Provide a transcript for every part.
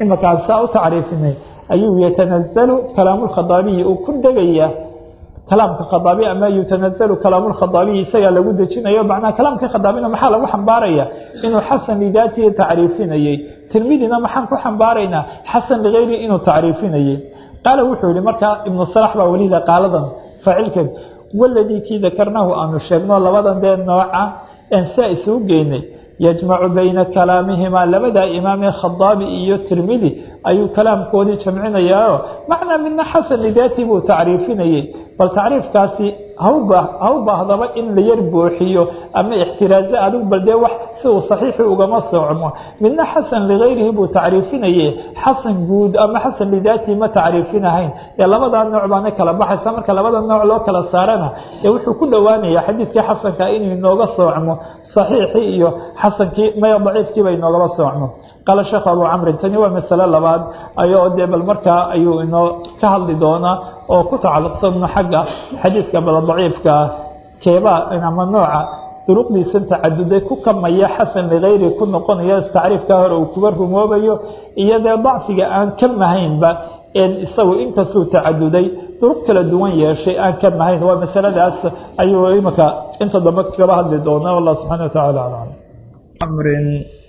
imaka saa u tacriifinay ayuu yatanazalu kalaamu lkhadaabiyi uu ku degaya kalaamka khadaabi ama yutanazalu kalaamu lkhadaabiyi isagaa lagu dejinayo macnaha kalaamkii khadaabina maxaa lagu xambaaraya inuu xasan lidaatihi tacriifinayey tirmidina maxaan ku xambaaraynaa xasan ligayri inuu tacriifinayey qaala wuxuu yihi markaa ibnu salax baa welida qaaladan faacilkeed waladii kii dakarnahu aanu sheegno labadan dee nooca en saa isugu geynay yajmacu bayna kalaamihimaa labadaa imaamee khadaabi iyo tirmidi ayuu kalaamkoodii jamcinayaaoo macnaa midna xasan lidaati buu tacriifinayey bal tacriifkaasi ha u baahdaba in la yar buuxiyo ama ixtiraaze adigu bal dee wax si uu saxiixi ugama socmo midna xasan ligayrihi buu tacriifinaye xasan guud ama xasan lidaatihi ma tacriifinahayn ee labadaa nooc baana kala baxaysa marka labada nooc loo kala saarana ee wuxuu ku dhowaanaya xadiidkii xasanka inuu inooga soocmo saxiixii iyo xasankii maya daciifkiiba inoogaba soocmo qaala sheekh abu camrin tani waa masale labaad ayoo dee bal markaa ayuu inoo ka hadli doonaa oo ku tacalluqsan xagga xadiidka bal daciifka keebaa ama nooca duruqdiisan tacaduday ku kamaya xasan ligayri ku noqonaya tacriifka hore uu kuba rumoobayo iyo dee dacfiga aan ka mahaynba isagu inkastuu tacaduday duruq kala duwan yeeshay aan ka mahayn waa masaladaas ayuu imaka inta dambe kaba hadli doonaa wallah subxana watacaala aclam amrin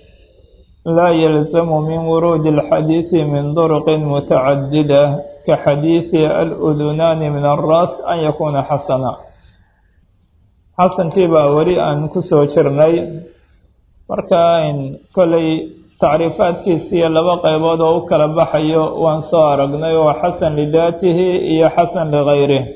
لا يلزم من ورود الحديث من طرق متعددة كحديث الأذنان من الرأس أن يكون حسنا حسن كيبا وري أن كسو شرني مركاين كلي تعريفات كيسية لبقى يبادو كالبحيو وانصار أغني وحسن لذاته إيا حسن لغيره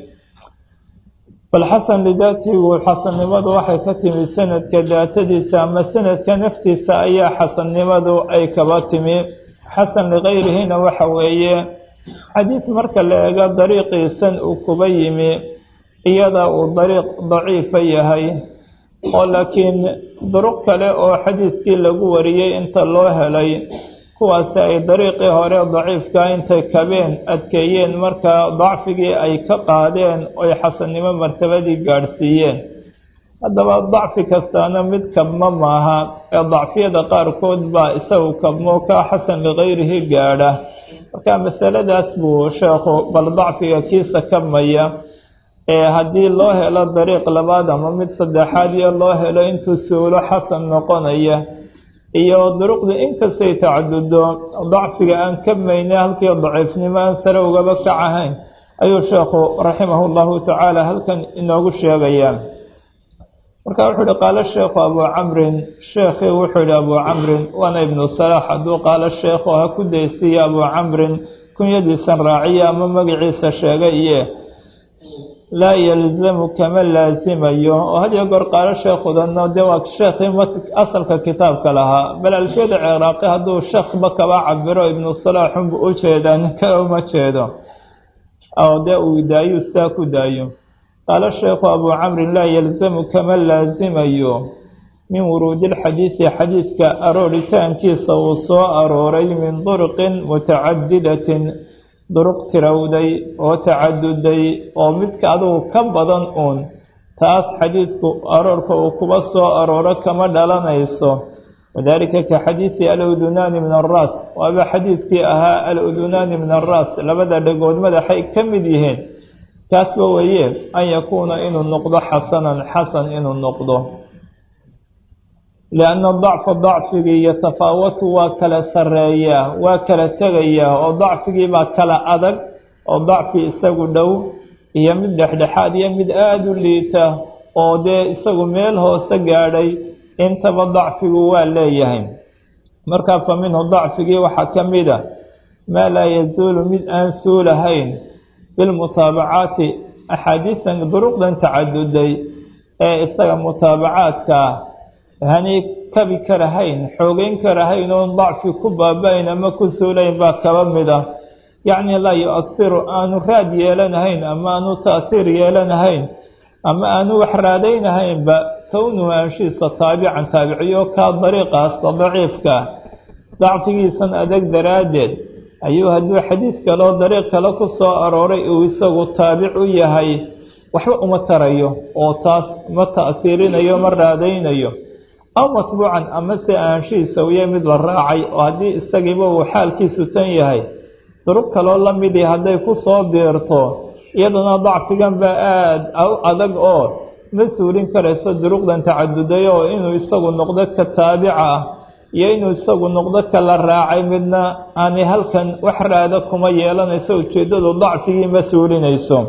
فالحسن لذاته والحسن لماذا waxay ka timi sanadka daatadiisa ama sanadka naftiisa ayaa xasannimadu ay kaba timi xasan ligayrihina waxa weeye xadiid marka la eego dariiqiisan uu kuba yimi iyada uu dariiq daciifa yahay oo laakiin duruq kale oo xadiidkii lagu wariyey inta loo helay kuwaasi ay dariiqii hore daciifka intay kabeen adkeeyeen marka dacfigii ay ka qaadeen oy xasannimo martabadii gaadhsiiyeen haddaba dacfi kastaana mid kabma maaha ee dacfiyada qaarkood baa isagu kabmo ka xasan ligayrihi gaadha marka masaladaas buu sheekhu bal dacfiga kiisa kabmaya ee haddii loo helo dariiq labaad ama mid saddexaad iyo loo helo intuu suulo xasan noqonaya iyo duruqda inkastay tacadudo dacfiga aan ka mayne halkii daciifnimo aan sare ugaba kacahayn ayuu sheekhu raximahu llahu tacaala halkan inoogu sheegayaa marka wuxuu ihi qaala sheekhu abu camrin sheekhii wuxuu yihi abu camrin waana ibnu salaax hadduu qaala sheekhu ha ku daysiiya abu camrin kunyadiisan raaciya ama magaciisa sheegay iyo laa yalzamu kama laazimayo oo had iyo goor qaalo sheekhudano dee waa sheekhii asalka kitaabka lahaa bal alfiyada ciraaqi hadduu sheekhba kaba cabiro ibnu salaaxunbu u jeedaa ninka uma jeedo oo dee uu daayo saa ku daayo qaala sheekhu abu camrin laa yalzamu kama laazimayo min wuruudi lxadiidi xadiidka arooritaankiisa uu soo arooray min duruqin mutacadidatin duruq tirowday oo tacaduday oo midka adugu ka badan uun taas xadiidku aroorka uu kuba soo arooro kama dhalanayso wadaalika ka xadiidi al-udunaani min alraas waaba xadiidkii ahaa al-udunaani min alraas labada dhagood madaxay ka mid yihiin kaasba weeye an yakuuna inuu noqdo xasanan xasan inuu noqdo lianna dacfa dacfigii yatafaawatu waa kala sareeyaa waa kala tegayaa oo dacfigii baa kala adag oo dacfi isagu dhow iyo mid dhexdhexaad iyo mid aada u liita oo dee isagu meel hoose gaadhay intaba dacfigu waa leeyahay markaa fa minhu dacfigii waxaa ka mid a maa laa yazuulu mid aan suulahayn bilmutaabacaati axaadiisan duruqdan tacaduday ee isaga mutaabacaadka hani kabi karahayn xoogeyn karahayn oon dacfi ku baaba-ayn ama ku suulayn baa kaba mid ah yacni laa yu-asiru aanu raad yeelanahayn ama aanu ta'hiir yeelanahayn ama aanu wax raadaynahaynba kownuhu anshiisa taabican taabiciyo kaa dariiqaasta daciifka dacfigiisan adag daraaddeed ayuu hadduu xadiid kaloo dariiq kale ku soo arooray uu isagu taabic u yahay waxba uma tarayo oo taas ma ta'hiirinayo ma raadaynayo aw matbuucan ama se aanshihiisa uya mid la raacay oo haddii isagiiba uu xaalkiisu tan yahay duruq kaloo la midii hadday ku soo biirto iyaduna dacfigan baa aada u adag oo ma suurin karayso duruqdan tacaduday oo inuu isagu noqdo ka taabica ah iyo inuu isagu noqdo ka la raacay midna aanay halkan wax raada kuma yeelanayso ujeeddadu dacfigii ma suurinayso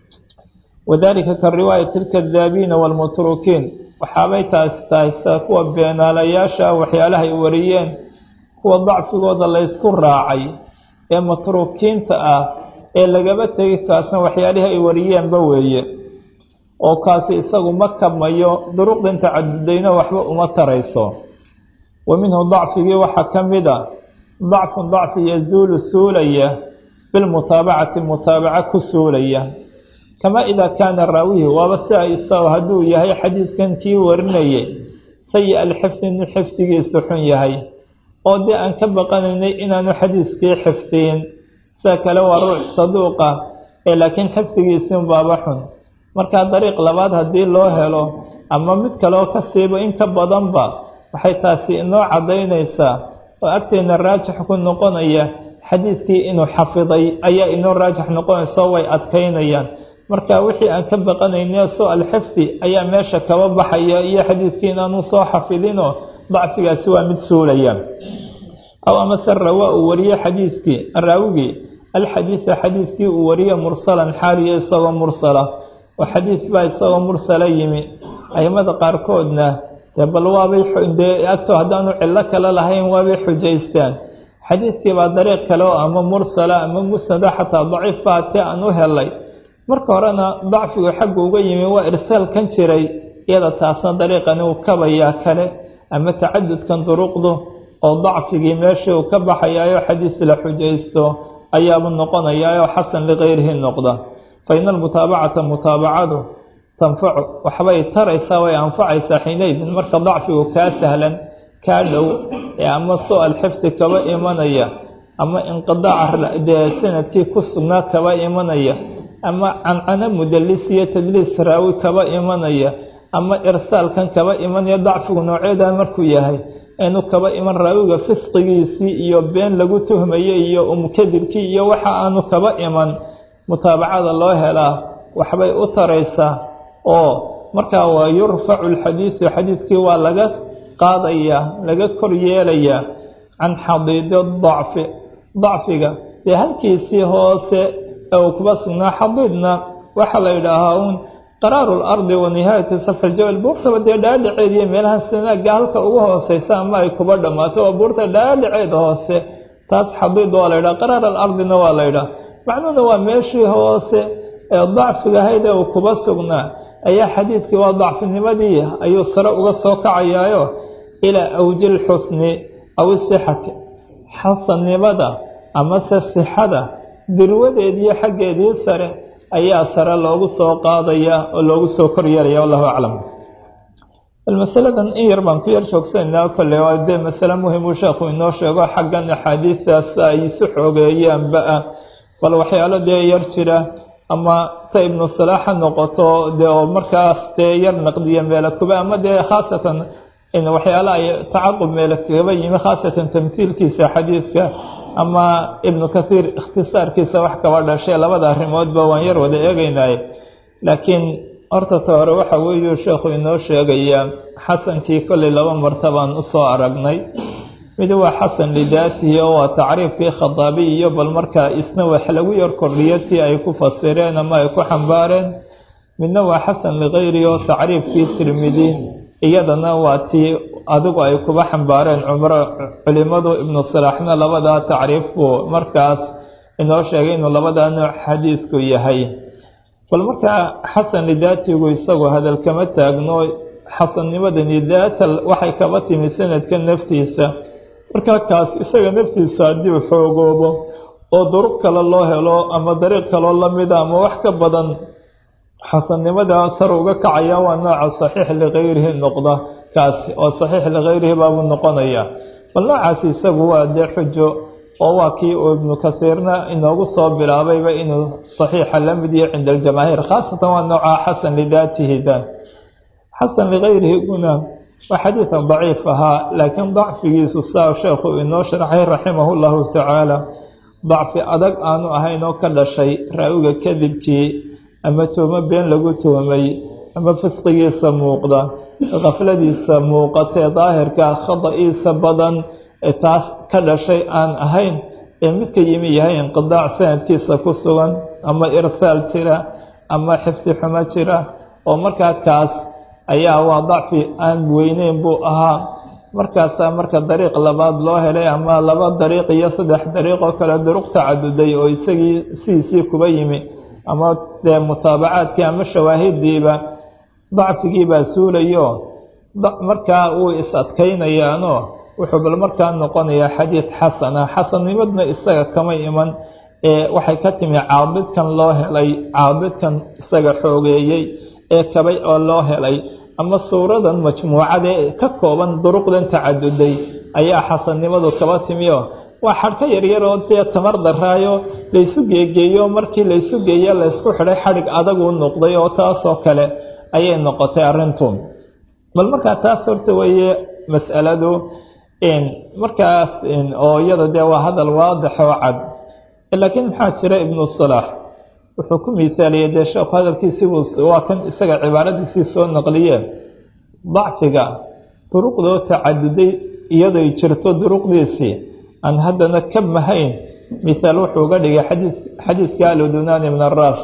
wadaalika ka riwaayati alkadaabiina waalmutrukiin waxaabay taas tahaysaa kuwa beenaalayaasha waxyaalahay wariyeen kuwa dacfigooda la ysku raacay ee matruukiinta ah ee lagaba tegi kaasna waxyaalihii ay wariyeenba weeye oo kaasi isagu ma kabmayo duruqdan tacadudayna waxba uma tarayso wa minhu dacfigii waxaa ka mid a dacfun dacfi yazuulu suulaya bilmutaabacati mutaabaca ku suulaya kamaa idaa kaana raawihi waaba si ay isago hadduu yahay xadiidkan kii warinayay sayi alxifdi nin xifdigiisu xun yahay oo dee aan ka baqanaynay inaanu xadiiskii xifdiyin sida kale waa ruux saduuqa ee laakiin xifdigiisin baaba xun markaa dariiq labaad haddii loo helo ama mid kaleoo ka siiba in ka badanba waxay taasi inoo caddaynaysaa oo agteena raajix ku noqonaya xadiidkii inuu xafiday ayaa inoo raajix noqonaysa way adkaynayaan marka wixii aan ka baqanaynay soo alxifdi ayaa meesha kaba baxaya iyo xadiidkii inaanu soo xafidinoo dacfigaasi waa mid suulaya aw amase rawaa uu wariye xadiidkii raawigii alxadiida xadiidkii uu wariye mursalan xaaliya isagoo mursala oo xadiid baa isagoo mursala yimi aimada qaarkoodna dee bal waabay dee agtoo haddaanu cillo kale lahayn waabay xujaystaan xadiidkii baa dariiq kale oo ama mursala ama musnada xataa daciif baa tee aan u helay marka horena dacfigu xagga uga yimi waa irsaalkan jiray iyada taasna dariiqani uu kabayaa kale ama tacadudkan duruqdu oo dacfigii meeshii uu ka baxayaayo xadiis la xujaysto ayaabuu noqonayaayoo xasan likayrihi noqda fa ina almutaabacata mutaabacadu tanfacu waxbay taraysaa way anfacaysaa xiinaydin marka dacfigu kaa sahlan kaa dhow ee ama soo alxifdi kaba imanaya ama inqidaaca dee sanadkii ku sugnaa kaba imanaya ama cancano mudalis iyo tadliis raawi kaba imanaya ama irsaalkan kaba imanaya dacfigu noocyadan markuu yahay inuu kaba iman raawiga fisqigiisii iyo been lagu tuhmayo iyo umkadibkii iyo waxa aanu kaba iman mutaabacada loo helaa waxbay u taraysaa oo markaa waa yurfacu alxadiidu xadiidkii waa laga qaadayaa laga kor yeelayaa can xadiidi dacfi dacfiga dee halkiisii hoose ee uu kuba sugnaa xadiidna waxaa la yidhaahaa uun qaraaru lardi wa nihaayati safar jabal buurtaba dee dhaadhaceed iyo meelaha sanaaga halka ugu hooseysa ama ay kuba dhammaato waa buurta dhaadhaceed hoose taas xadiid waa la yidhaha qaraar alardina waa la yidhaha macnuhuna waa meeshii hoose ee dacfiga ahayd ee uu kuba sugnaa ayaa xadiidkii waa dacfinimadii ayuu sare uga soo kacayaayo ilaa awjil xusni aw sixati xasannimada amase sixada dirwadeediyo xaggeedii sare ayaa sare loogu soo qaadayaa oo loogu soo kor yeelaya wallahu aclam masaladan in yar baan ku yar joogsanaa kolley waa dee masale muhim uu sheekhu inoo sheego xaggan axaadiistaas ay isu xoogeeyaanba-a bal waxyaalo dee yar jira ama ta ibnu salaax ha noqoto dee oo markaas dee yar naqdiya meela kuba ama dee khaasatan in waxyaala ay tacaqub meela kaba yimi khaasatan tamhiilkiisa xadiidka ama ibnu kathiir ikhtisaarkiisa wax kaba dhashay labada arrimoodba waan yar wada eegaynay laakiin horta ta hore waxa weeyuu sheekhu inoo sheegayaa xasankii kolley laba martabaan usoo aragnay mid waa xasan lidaatihi oo waa tacriifkii khadaabi iyo bal markaa isna wax lagu yar kordhiyo tii ay ku fasireen ama ay ku xambaareen midna waa xasan likayri oo tacriifkii tirmidi iyadana waa tii adigu ay kuba xambaareen culimadu ibnu salaaxna labadaa tacriif buu markaas inoo sheegay inuu labadaa nooc xadiidku yahay bal markaa xasan lidaatigu isagu hadal kama taagno xasannimadani daata waxay kaba timi sanadka naftiisa markaa kaas isaga naftiisa haddii u xoogoobo oo duruq kale loo helo ama dariiq kaloo lamida ama wax ka badan xasannimada sar uga kacaya waa nooca saxiix likayrihi noqda kaasi oo saxiix likayrihi baabuu noqonaya bal noocaasi isagu waa dee xujo oo waa kii uu ibnu kathiirna inoogu soo bilaabayba inuu saxiixa la mid yahay cinda aljamaahiir khaasatan waa nooca xasan lidaatihi da xasan likayrihi guna وحديث ضعيف لكن ضعف يسوسا شيخ إنه شرحه رحمه الله تعالى ضعف أدق أنو أهينو كل شيء رأوك كذبكي أما توما بين لغو تومي أما فسقي سموقدا غفلدي سموقة ظاهر كخطئي سبدا تاس كل شيء أن أهين مثل يمي هي انقضاع سنة كيسا كسوا أما إرسال ترى أما حفظ حما ترى ومركا كاس ayaa waa dacfi aan weyneyn buu ahaa markaasaa marka dariiq labaad loo helay ama laba dariiq iyo saddex dariiq oo kale duruq tacaduday oo isagii sidiisii kuba yimi ama dee mutaabacaadkii ama shawaahidiiba dacfigiibaa suulayo markaa uu is adkaynayaano wuxuu bal markaa noqonayaa xadiid xasana xasannimadna isaga kama iman waxay ka timi caabidkan loo helay caabidkan isaga xoogeeyey kabay oo loo helay ama suuradan majmuucada ka kooban duruqdan tacaduday ayaa xasannimadu kaba timiyo waa xadhka yaryar oo dee tamar daraayo laysu geegeeyo markii laysu geeyo laysku xidhay xadhig adagu noqday oo taasoo kale ayay noqotay arrintu bal markaa taas horta weeye mas'aladu markaas oo iyada dee waa hadal waadix oo cad laakiin maxaa jira ibnu salaax wuxuu ku miisaaliyay dee sheekhu hadalkiisibuu waa kan isaga cibaaradiisii soo naqliyeen dacfiga duruqdoo tacaduday iyaday jirto duruqdiisii aan haddana ka mahayn misaal wuxuu uga dhigay xadiidka aludunaani min araas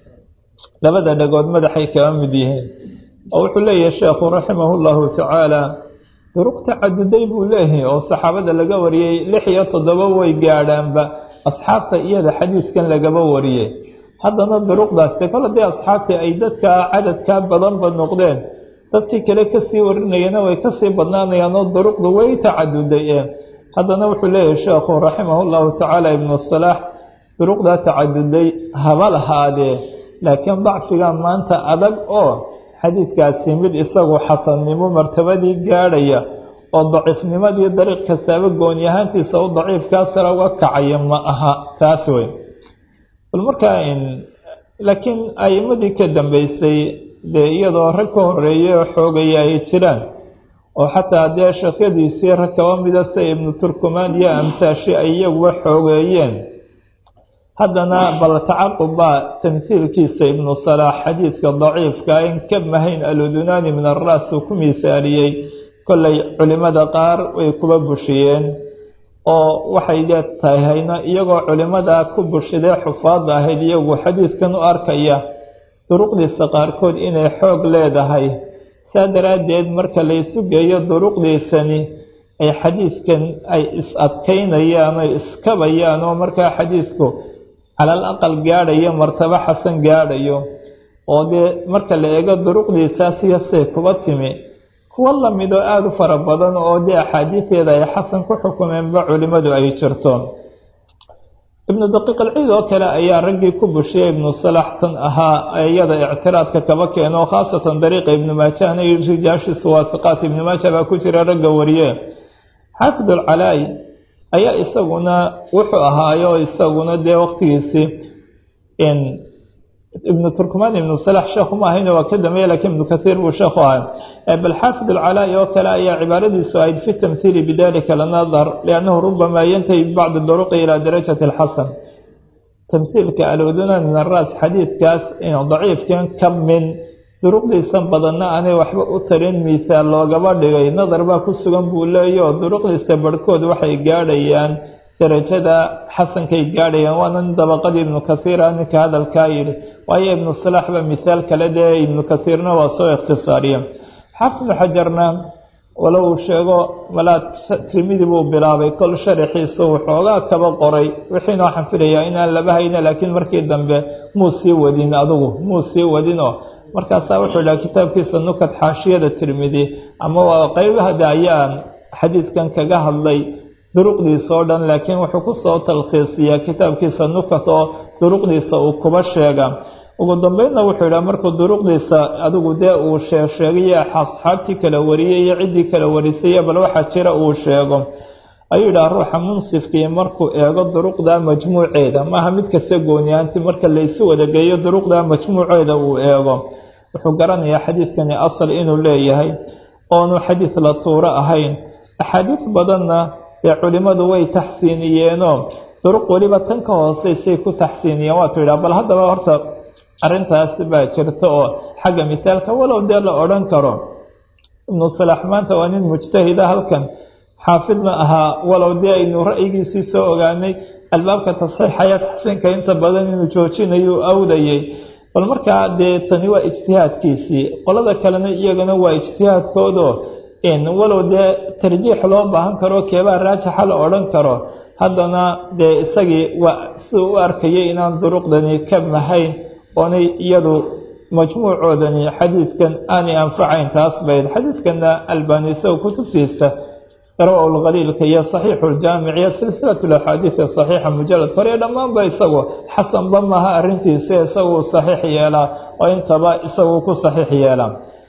labada dhagood madaxay kaga mid yihiin oo wuxuu leeyahay sheekhu raximahu llahu tacaala duruq tacaduday buu leeyahay oo saxaabada laga wariyey 6 iyo 7 way gaadhaanba asxaabta iyada xadiidkan lagaba wariyey haddana duruqdaas kala dee asxaabtii ay dadka cadadka badanba noqdeen dadkii kale kasii warinayana way kasii badnaanayaan oo duruqdu way tacadudayeen haddana wuxuu leeyahay sheekhu raximahu llahu tacaala ibnu salaax duruqdaa tacaduday haba lahaadee laakiin dacfiga maanta adag oo xadiidkaasi mid isagu xasannimo martabadii gaadhaya oo daciifnimadii dariiq kastaaba gooni ahaantiisa u daciifkaa sare uga kacaya ma aha taas wey bal markaa laakiin a'imadii ka dambeysay dee iyadoo rag ka horeeyay oo xoogaya ay jiraan oo xataa dee sheekyadiisii rag kaba mida sida ibnu turkumaan iyo amtaashi ay iyaguba xoogeeyeen haddana bal tacaqubbaa tamhiilkiisa ibnu salaax xadiidka daciifka in ka mahayn aludunaani min araas uu ku miisaaliyey kollay culimmada qaar way kuba bushiyeen oo waxay leetahayna iyagoo culimmada ku bushidee xufaadda ahayd iyagu xadiidkan u arkaya duruqdiisa qaarkood inay xoog leedahay saa daraaddeed marka laysu geeyo duruqdiisani ay xadiidkan ay is adkaynayaan oy iskabayaan oo markaa xadiidku calal aqal gaadhayo martabo xasan gaadhayo oo dee marka la eego duruqdiisaas yasee kuba timi kuwa lamid oo aada u fara badan oo dee axaadiideeda ay xasan ku xukumeenba culimmadu ay jirto ibnu daqiiq alciid oo kale ayaa raggii ku bushiyey ibnu salaax tan ahaa iyada ictiraadka kaba keeno khaasatan dariiqa ibnu maajahna iyo rijaashiisa waafiqaat ibnu maaja baa ku jira ragga wariye xaafid alcalaa'i ayaa isaguna wuxuu ahaayo isaguna dee waqtigiisii ibnu turkumaan ibnu salaax sheekhu ma ahayna waa ka dambeeye laakiin ibnu kathiir buu sheekhu ahaa bal xaafid alcalaa'i oo kale ayaa cibaaradiisu ahayd fi tamhiili bidalika lanadar liannahu rubamaa yantahi bibacdi duruqi ilaa darajati alxasan tamhiilka aludunaan min araas xadiidkaas daciifkan ka min duruqdiisan badanna aanay waxba u tarin miisaal loogaba dhigay nadar baa ku sugan buu leeyaho duruqdiisa barhkood waxay gaadhayaan darajada xasankay gaadhayaan waana nin dabaqadii ibnu kathiira ninka hadalkaa yidhi waayo ibnu salaax ba mihaal kale dee ibnu kathiirna waa soo ikhtisaariye xaafid xajarna walow uu sheego malaad tirmidi buu bilaabay kol sharaxiisa wuxoogaa kaba qoray wixiina waxaan filayaa inaan laba hayna laakiin markii dambe muu sii wadinoo markaasaa wuxuu dhaha kitaabkiisa nukad xaashiyada tirmidi ama waa qeybahada ayaan xadiidkan kaga hadlay duruqdiisa oo dhan laakiin wuxuu ku soo talkhiisiyaa kitaabkiisa nukat oo duruqdiisa uu kuba sheega ugu dambeynna wuxuu yidhaha markuu duruqdiisa adigu dee uu sheegayo asxaabtii kala wariyey iyo ciddii kala warisaya bal waxaa jira uu sheego ayuu yidhaha ruuxa munsifkii markuu eego duruqda majmuuceeda maaha mid kasta gooniyaanti marka laysu wadageeyo duruqda majmuuceeda uu eego wuxuu garanayaa xadiidkani asal inuu leeyahay oonu xadiid la tuuro ahayn. axaadiis badanna ee culimmadu way taxsiiniyeenoo duruq weliba tan ka hooseysay ku taxsiiniyeen waatu yidhaha bal haddaba horta arrintaas baa jirta oo xagga mithaalka walow dee la odhan karo ibnu salaax maanta waa nin mujtahida halkan xaafidna ahaa walow dee aynu ra'yigiisii soo ogaanay albaabka tasxiixaya taxsiinka inta badan inuu joojinayu awdayay bal markaa dee tani waa ijtihaadkiisii qolada kalena iyagana waa ijtihaadkoodo walow dee tarjiix loo baahan karo keebaa raajixa la odhan karo haddana dee isagii waa siduu u arkayay inaan duruqdani ka mahayn oonay iyadu majmuucoodani xadiidkan aanay anfacayn taas bayd xadiidkana albani isago kutubtiisa rawaulkhaliilka iyo saxiixuljaamic iyo silsilatulaxaadiida saxiixa mujalad hore dhammaanba isagu xasanba maaha arrintiisa isaguu saxiix yeelaa oo intaba isaguu ku saxiix yeelaa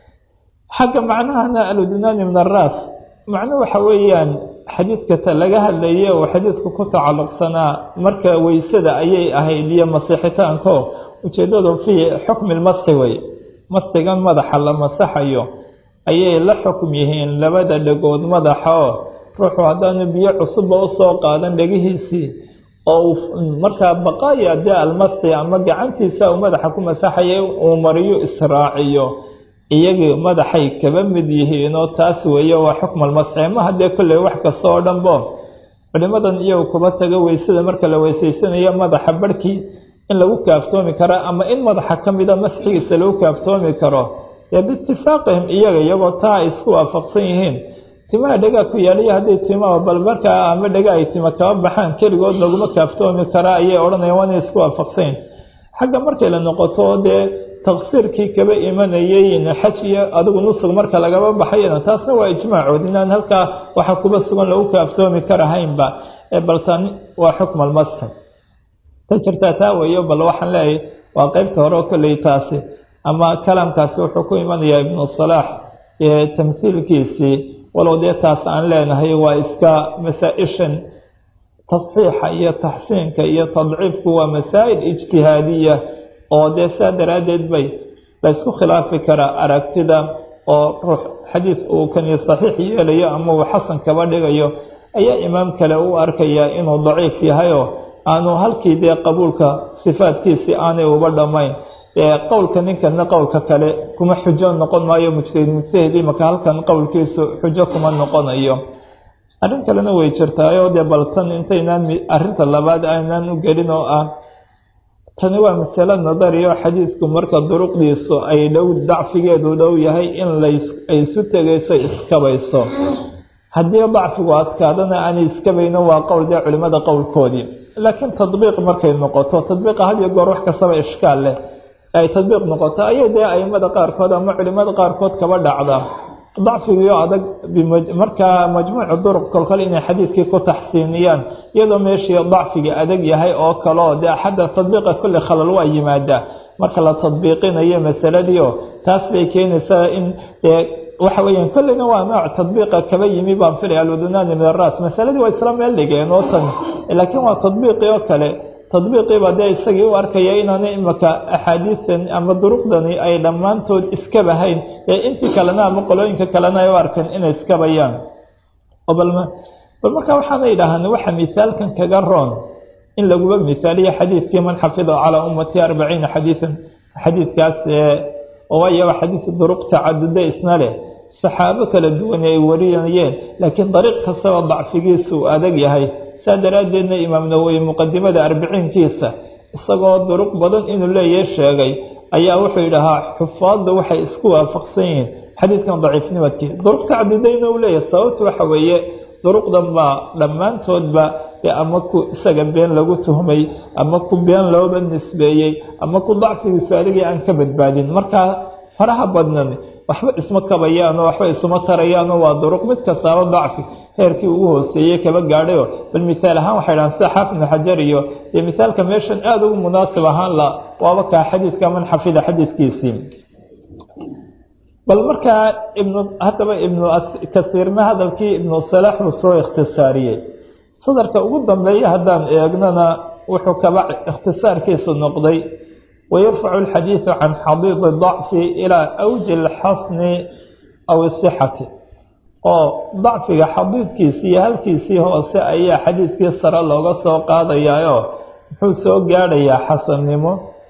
xagga macnahana aludunaani min araas macno waxa weeyaan xadiidkata laga hadlaye oo xadiidku ku tacalluqsanaa marka weysada ayay ahayd iyo masiixitaanko ujeeddadu fii xukmi lmasxi wey masxigan madaxa la masaxayo ayay la xukm yihiin labada dhegood madaxa oo ruuxu haddaanu biyo cusubba u soo qaadan dhegihiisii oo markaa baqaaya dee almasxi ama gacantiisa uu madaxa ku masaxaya uu mariyo israaciyo iyagii madaxay kaba mid yihiinoo taas weeye waa xukma almasxi ma haddee kolley wax kasta oo dhanbo culimmadan iyagu kuba taga weysada marka la weysaysanayo madaxa barhkii in lagu kaaftoomi karo ama in madaxa ka mida masxigiisa lagu kaaftoomi karo dee biitifaaqihim iyagoo taa ay isku waafaqsan yihiin timaha dhegaa ku yaaliyo hadday timaha balbarkaa ama dhega ay tima kaba baxaan keligood laguma kaaftoomi karaa ayay odhanayaan waa inay isku waafaqsanyihin xagga markay la noqoto dee taqsiirkii kaba imanayay xaj iyo adigu nusug marka lagaba baxayana taasna waa ijmaacood inaan halkaa waxa kuba sugan lagu kaaftoomi karahaynba baltan waa xukma almasxi ta jirtaa taa weeyo bal waxaan leeyahay waa qeybta hore oo kolley taasi ama kalaamkaasi wuxuu ku imanayaa ibnu salaax tamhiilkiisii walow dee taas aan leenahay waa iska masaa-ishan tasxiixa iyo taxsiinka iyo tadciifku waa masaa'il ijtihaadiya oo dee saa daraaddeed bay la isku khilaafi karaa aragtida oo ruux xadiid uu kani saxiix yeelayo ama uu xasan kaba dhigayo ayaa imaam kale u arkayaa inuu daciif yahayoo aanu halkii dee qabuulka sifaadkiisii aanay uba dhammayn qowlka ninkana qowlka kale kuma xujo noqon maayo mujtahid imaka halkan qowlkiisu xujo kuma noqonayo arrin kalena way jirtaayo dee baltan intaynaan arrinta labaad aynaan u gelin oo ah tani waa masalo nadari oo xadiidku marka duruqdiisu ay dhow dacfigeedu dhow yahay in ay isu tegayso iskabayso haddii dacfigu adkaadana aanay iskabayno waa qowl dee culimmada qowlkoodii laakiin tadbiiq markay noqoto tadbiiqa had iyo goor wax kastaba ishkaal leh ay tadbiiq noqoto ayay dee aimada qaarkood ama culimada qaarkood kaba dhacda dacfigiio adag markaa majmuucu duruq kolkale inay xadiidkii ku taxsiiniyaan iyadoo meeshii dacfigii adag yahay oo kaleo dee xadda tadbiiqa kulli khalal waa yimaadaa marka la tadbiiqinayo masaladiio taas bay keenaysaa in waxa weeyaan kolleyna waa nooc tadbiiqa kaba yimi baan filaya aludunaani min araas masaladii waa isla meel dhigeen oo tan laakiin waa tadbiiqii oo kale tadbiiqiiba dee isagii u arkaya inaana imaka axaadiidan ama duruqdani ay dhammaantood iskabahayn ee intii kalena ama qolooyinka kalena ay u arkeen inay iskabayaan bal markaa waxaana idhaahaan waxa mithaalkan kaga roon in laguba mithaaliyo xadiidkii man xafida calaa ummati 40 xadiidan xadiidkaas waayo waa xadiid duruq tacaduda isna leh saxaabo kala duwan ay wariyayeen laakiin dariiq kastaba dacfigiisu adag yahay saa daraaddeedna imaam nawowi muqadimada 40kiisa isagoo duruq badan inuu leeyahay sheegay ayaa wuxuu yidhahaa xufaadda waxay isku waafaqsan yihiin xadiidkan daciifnimadkii duruq tacadudayna uu leeyahay sababtu waxa weeye duruqdan baa dhammaantoodba ama ku isaga been lagu tuhmay ama ku been looba nisbeeyey ama ku dacfigiisu adigii aan ka badbaadin markaa faraha badnan waxba isma kabayaanoo waxba isuma tarayaanoo waa duruq mid kastaaba dacfi heerkii ugu hooseeyey kaba gaadhayo bal mithaal ahaan waxay dhahaan sida xaafid ibnu xajar iyo mithaalka meeshan aada ugu munaasib ahaan la waaba kaa xadiidka man xafida xadiidkiisii bal markaa haddaba ibnu kasiirna hadalkii ibnu salaax uu soo ikhtisaariyey sadarka ugu dambeeya haddaan eegnana wuxuu kaba ikhtisaarkiisu noqday wayarfacu alxadiidu can xadiidi dacfi ilaa awji alxasni aw isixati oo dacfiga xadiidkiisii iyo halkiisii hoose ayaa xadiidkii sare looga soo qaadayaayo muxuu soo gaadhayaa xasannimo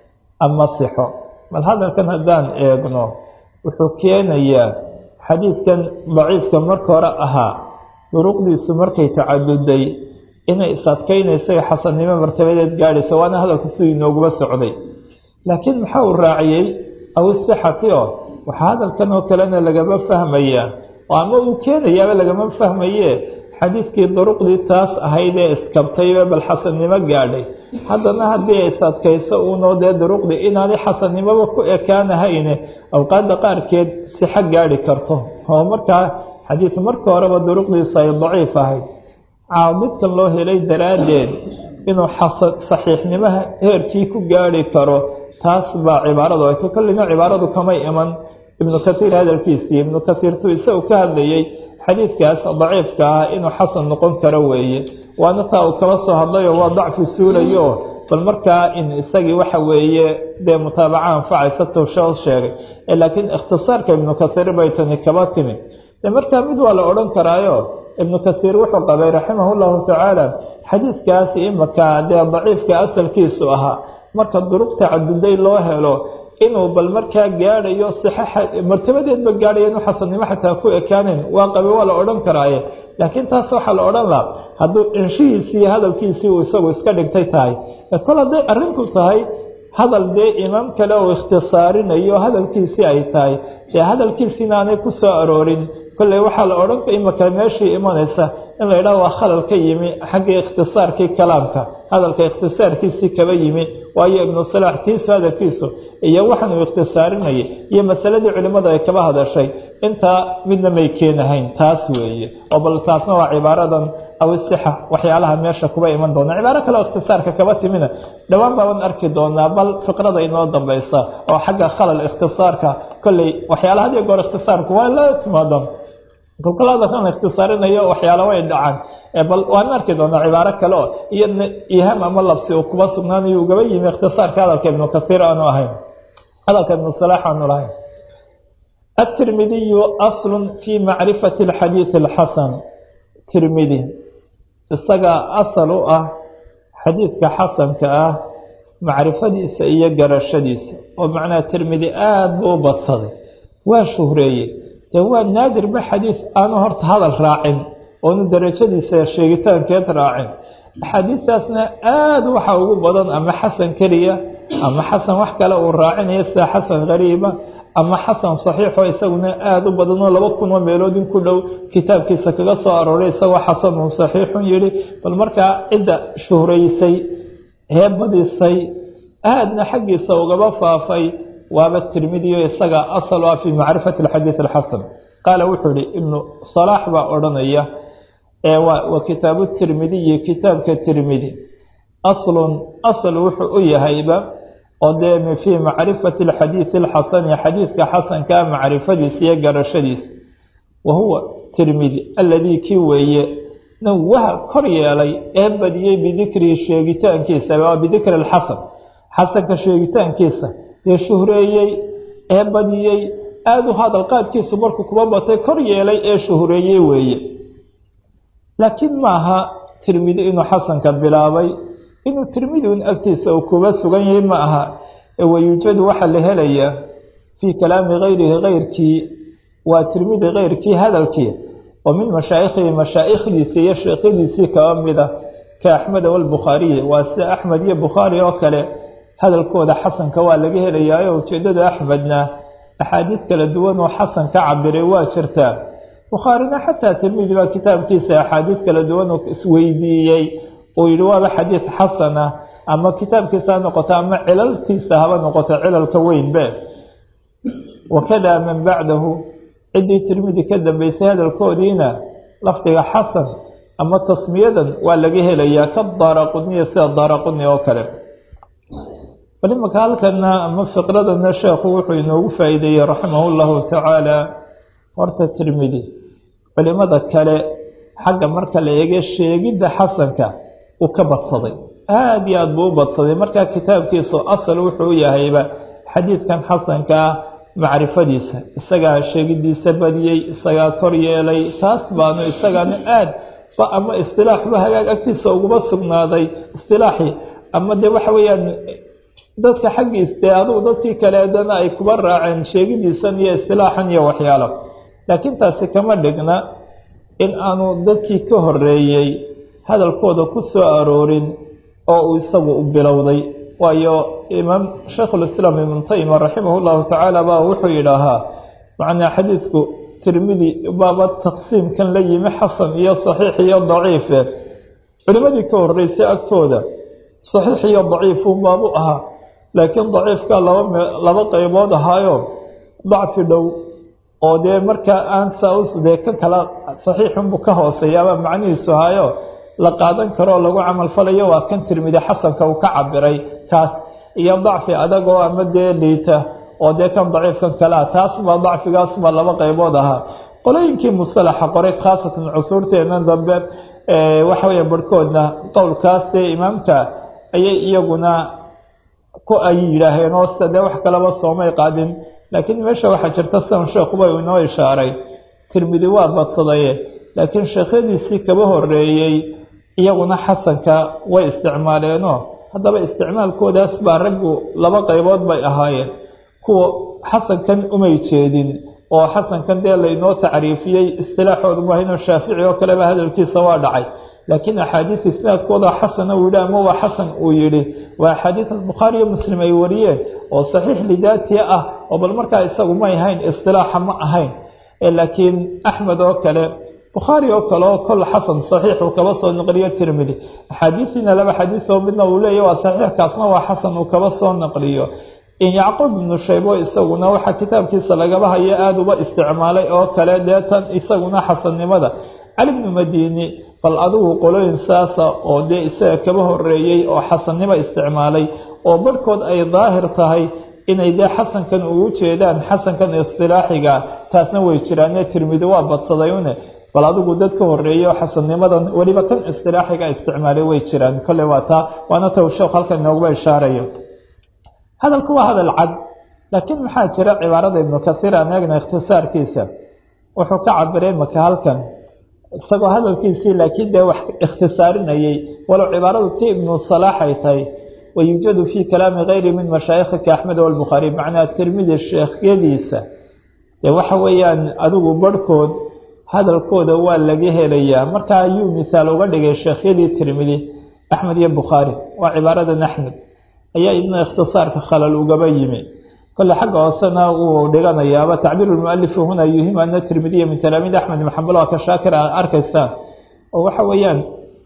ama sixo. bal hadalkan haddaan eegno wuxuu keenayaa xadiidkan daciifka marka hore ahaa duruqdiisu markay tacaduday inay is-adkaynayso xasannimo martabadeed gaadhaysa, waana hadalku siduu inooguba socday. laakiin maxaa uu raaciyey aw isixati oo waxaa hadalkan oo kalena lagama fahmayaa oo ama uu keenayaaba lagama fahmaye xadiidkii duruqdii taas ahayd ee iskabtayba bal xasannimo gaadhay, haddana haddii ay is-adkayso uunoo dee duruqdii inaanay xasannimoba ku ekaanahayne awqaadda qaarkeed sixo gaadhi karto oo markaa xadiid marka horeba duruqdiisu ay daciif ahayd caadidkan loo helay daraaddeed inuu saxiixnimaha heerkii ku gaadhi karo. taas baa cibaaradu ayto kollina cibaaradu kamay iman ibnu kathiir hadalkiisii. ibnu kathiirtu isagu ka hadlayey xadiidkaas daciifka ah inuu xasan noqon karo weeye, waana taa uu kala soo hadlayoo waa dacfi suulayo bal markaa in isagii waxa weeye dee mutaabaca anfacaysa tuusho sheegay. laakiin ikhtisaarka ibnu kathiir bay tani kaba timi. markaa mid waa la odhan karaayo ibnu kathiir wuxuu qabay raximahullahu tacaala xadiidkaasi imaka dee daciifka asalkiisu ahaa marka duruq tacaduday loo helo inuu bal markaa gaadhayo saxiixa martabadeedba gaadhayo inuu xasannimo xataa ku ekaaneyn waa qabe waa la odhan karaaye. laakiin taas waxaa la odhan lahaa hadduu inshihiisii iyo hadalkiisii uu isagu iska dhigtay tahay. kol hadday arrintu tahay hadal dee imaam kale oo ikhtisaarinayo hadalkiisii ay tahay dee hadalkiisiina aanay ku soo aroorin, kolley waxaa la odhan imaka meeshii imanaysa in la yidhaho waa khalal ka yimi xaggii ikhtisaarkii kalaamka, hadalka ikhtisaarkiisii kaba yimi. waayo ibnu salaax tiisu hadalkiisu iyo waxan uu ikhtisaarinayay iyo masaladii culimmada ay kaba hadashay intaa midna may keenahayn. taas weeye oo bal taasna waa cibaaradan aw isixa waxyaalaha meesha kuba iman doona. cibaaro kale oo ikhtisaarka kaba timina dhowaan baaban arki doonaa bal fiqrada inoo dambaysa oo xagga khalal ikhtisaarka kolley waxyaalaha hadiyo goor ikhtisaarku waa la timaadan kolkolaada kan ikhtisaarinayo waxyaala way dhacaan. bal waan arki doonaa cibaaro kale oo iyadna iham ama labsi uu kuba sugnaanayo ugaba yimi ikhtisaarka hadalka ibnu kathiir aanu ahayn, hadalka ibnu salaax aanu lahayn. الترمذي أصل في معرفة الحديث الحسن. ترمذي isaga asal u ah xadiidka xasanka ah macrifadiisa iyo garashadiisa oo macnaha tirmidi aada buu badsaday waa shuhreeyey. dee waa naadir ba xadiid aanu horta hadal raacin oonu darajadiisa sheegitaankeed raacin. axaadiistaasna aada waxa ugu badan ama xasan keliya ama xasan wax kale uu raacinayo sida xasan qariiba ama xasan saxiixoo isaguna aada u badanoo 2,000 meelood in ku dhow kitaabkiisa kaga soo arooray isagoo xasanun saxiixun yidhi. bal markaa cidda shuhraysay heebadisay aadna xaggiisa ugaba faafay waaba tirmidiyo isaga asal ah fii macrifati alxadiid alxasan. qaala wuxuu yihi ibnu salaax baa odhanaya wa kitaabu tirmidiyi kitaabka tirmidi aslun asal wuxuu u yahayba oo dee fii macrifati alxadiidi alxasani xadiidka xasankaa macrifadiisa iyo garashadiisa. wa huwa tirmidi aladii kii weeye nawaha kor yeelay ee badiyey bidikrihi sheegitaankiisa waa bidikri alxasan xasanka sheegitaankiisa ee shuhreeyey ee badiyey aada u hadal qaadkiisu markuu kuba batay kor yeelay ee shuhreeyey weeye. laakiin maaha tirmidi inuu xasanka bilaabay inuu tirmidi un agtiisa uu kuba sugan yahay ma aha. wayuujadu waxaa la helayaa fii kalaami hayrihi hayrkii waa tirmidi hayrkii hadalkii oo min mashaayikhihi mashaa'ikhdiisii iyo sheekhadiisii kaba mida ka axmeda walbukhaariyi waa sida axmed iyo bukhaari oo kale hadalkooda xasanka waa laga helayaayo ujeeddada axmedna axaadiid kala duwan oo xasan ka cabiray waa jirtaa. bukhaarina xataa tirmidi baa kitaabkiisa axaadiid kala duwan oo isweydiiyey uu yidhi waaba xadiid xasana ama kitaabkiisa ha noqoto ama cilalkiisa haba noqoto cilalka weynbe. wakadaa man bacdahu ciddii tirmidi ka dambaysay hadalkoodiina lafdiga xasan ama tasmiyadan waa laga helayaa ka daaraquniya sida daaraquni oo kale. bal imaka halkana ama fiqradana sheekhu wuxuu inoogu faa'iideeyey raximahu llahu tacaala horta tirmidi culimada kale xagga marka la eega sheegidda xasanka uu ka badsaday aada iyo aada buu u badsaday. markaa kitaabkiisu asal wuxuu u yahayba xadiidkan xasankaa macrifadiisa isagaa sheegidiisa badiyey isagaa kor yeelay taas baanu isagaana aad ba ama istilaaxba hagaag agtiisa uguma sugnaaday istilaaxii ama dee waxa weeyaan dadka xaggiis dee adugu dadkii kaleedana ay kuba raaceen sheegidiisan iyo istilaaxan iyo waxyaalo laakiin taasi kama dhigna in aanu dadkii ka horeeyey hadalkooda ku soo aroorin oo uu isagu u bilowday waayo imaam shaykhulislaam ibnu taymiya raximah llahu tacaala baa wuxuu yidhaahaa macnaa xadiidku tirmidi baaba taqsiimkan la yimi xasan iyo saxiix iyo daciife culimadii ka horeysay agtooda saxiix iyo daciifun baabu ahaa laakiin daciifka laba qaybood ahaayo dacfi dhow oo dee markaa aan saus dee ka kala saxiixunbu ka hooseeyaaba macnihiisu ahaayo la qaadan karoo lagu camal falayo waa kan tirmidi xasanka uu ka cabiray kaas iyo dacfi adagoo ama dee liita oo dee kan daciifkan kalea taasbaa dacfigaasbaa laba qaybood ahaa qolooyinkii mustalaxa qoray khaasatan cusuurteenan dambe waxa weya barhkoodna qowlkaas dee imaamka ayay iyaguna ku ay yidhaaheen oo sida dee wax kalaba soomay qaadin laakiin meesha waxaa jirta sidan sheekuba uu inoo ishaaray tirmidi waa badsadaye laakiin sheekhadiisii kaba horeeyey iyaguna xasanka way isticmaaleenoo haddaba isticmaalkoodaas baa raggu laba qaybood bay ahaayeen kuwa xasankan umay jeedin oo xasankan dee laynoo tacriifiyey istilaaxoodu mahayno shaafici oo kaleba hadalkiisa waa dhacay laakiin axaadiis isnaadkooda xasana uu yidhi ama waa xasan uu yidhi waa axaadiis albukhaari iyo muslim ay wariyeen oo saxiix lidaatiya ah oo bal markaa isagu may ahayn istilaaxa ma ahayn laakiin axmed oo kale bukhaari oo kale oo kol xasan saxiixuu kaba soo naqliyo tirmidi axaadiisiina laba xadiis oo midna uu leeyahy waa saxiix kaasna waa xasan uu kaba soo naqliyo yacquub ibnu shaybo isaguna waxaa kitaabkiisa lagaba hayo aada uba isticmaalay oo kale deetan isaguna xasannimada cali bnu madiini bal adigu qolooyin saasa oo dee isaga kaba horeeyey oo xasannimo isticmaalay oo barhkood ay daahir tahay inay dee xasankan ugu jeedaan xasankan istilaaxiga taasna way jiraane tirmidi waa badsaday une bal adigu dad ka horeeyey oo xasannimadan weliba kan istilaaxiga isticmaalay way jiraan kolle waa taa waana taw sheekh halkan inooguba ishaarayo hadalku waa hadal cad laakiin maxaa jira cibaarada ibnu kasiir aan eegna ikhtisaarkiisa wuxuu ka cabiray maka halkan isagoo hadalkiisii laakiin dee wax ikhtisaarinayay walow cibaaradu ti ibnu salaax ay tahay wayuujadu fii kalaami kayri min mashaayikhika axmed walbukhaari macnaa tirmidi sheekhyadiisa dee waxa weeyaan adigu barhkood hadalkooda waa laga helayaa markaa ayuu mithaal uga dhigay sheekhyadii tirmidi axmed iyo bukhaari waa cibaaradan axmed ayaa idna ikhtisaarka khalal ugaba yimi kole xagga hoosena uu dhiganayaaba tacbiiru lmualifi huna yuhimu ana tirmidiya min talaamiid axmed maxamed waa ka shaakir aad arkaysaan oo waxa weeyaan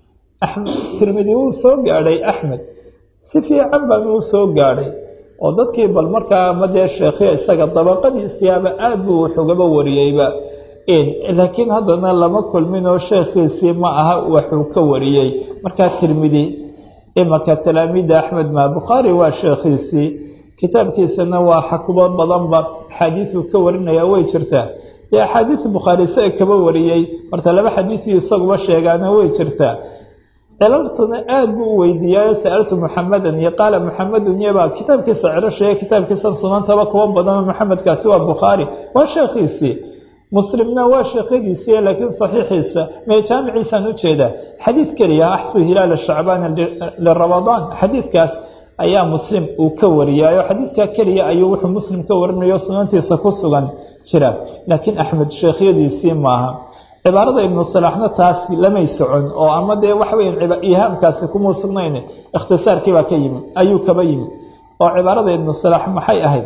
tirmidi wuu soo gaadhay axmed si fiican baan uu soo gaadhay oo dadkii bal markaa madee sheekhiya isaga dabaqadiisiaba aad buu waxugaba wariyeyba laakiin haddana lama kulminoo sheekhiisii ma aha waxuu ka wariyey markaa tirmidi imaka talaamiida axmed maa bukhaari waa sheekhiisii kitaabkiisana waa xakumo badanba axaadiisu ka warinaya way jirtaa dee axaadiis bukhaari isaga kaba wariyey marta laba xadiisii isaguba sheegaana way jirtaa cilaltuna aad buu u weydiiyaayo sa'altu muxamadan iyo qaala muxamedun yabaa kitaabkiisa cirashaye kitaabkiisan sunantaba kuwa badanoo muxamedkaasi waa bukhaari waa sheekhiisii muslimna waa sheekhadiisii laakiin saxiixiisa mee jaamiciisaan ujeedaa xadiid keliya axsu hilaal shacbaan liramadaan xadiidkaas ayaa muslim uu ka wariyaayo xadiidkaa keliya ayuu wuxuu muslim ka warinayo sunantiisa ku sugan jira laakiin axmed sheekhyadiisii maaha cibaarada ibnu salaaxna taas lamay socon oo ama dee waxa weya ihaamkaasi kumuu sugnayn ikhtisaarkiibaa ka yimi ayuu kaba yimi oo cibaarada ibnu salaax maxay ahayd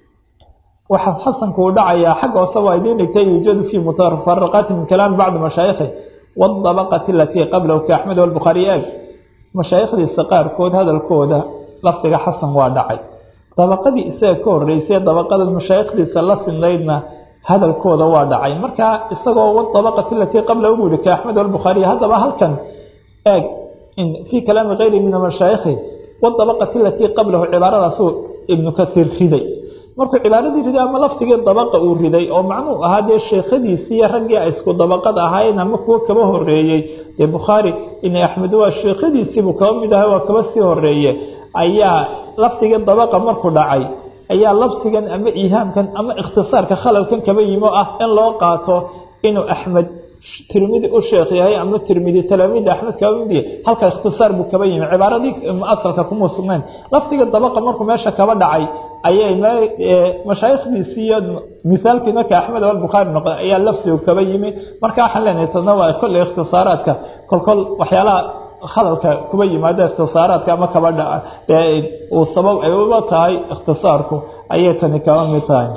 waxaa xasanku u dhacayaa xagga hoose waa idiin dhigtay yuujadu fii mutafaraqaati min kalaami bacdi mashaayikhi waadabaqati alatii qablahu ka axmed walbukhaari eeg mashaayikhdiisa qaarkood hadalkooda lafdiga xasan waa dhacay dabaqadii isaga ka horeysay dabaqada mashaayikhdiisa la sinaydna hadalkooda waa dhacay markaa isagoo wadabaqati alatii qablahu buu yihi ka axmed walbukhaari haddaba halkan eeg fii kalaami kayri min mashaayikhi wadabaqati alatii qablahu cibaaradaasuu ibnu kasiir riday markuu cibaaradii riday ama laftigii dabaqa uu riday oo macnuu ahaa dee sheekhadiisii raggii ay isku dabaqad ahaayeen ama kuwo kaba horeeyey dee bukhaari inay axmed waa sheekhadiisiibuu kaba mid ahay waa kaba sii horeeye ayaa laftigii dabaqa markuu dhacay ayaa labsigan ama ihaamkan ama ikhtisaarka khalalkan kaba yimo ah in loo qaato inuu axmed tirmidi u sheekh yahay ama tirmidi talaamiida axmed kaba mid yahay halka ikhtisaar buu kaba yimi cibaaradii asalka kuma sugnayn lafdiga dabaqa markuu meesha kaba dhacay ayay mashaayikhdiisii iyo mithaalkii marka axmed wal bukhaari noqday ayaa labsigu kaba yimi marka waxaan leenahay tadna waa kolley ikhtisaaraadka kolkol waxyaalaha khalalka kuba yimaada ikhtisaaraadka ama kaba dhaca uu sabab ay uba tahay ikhtisaarku ayay tani kaba mid tahay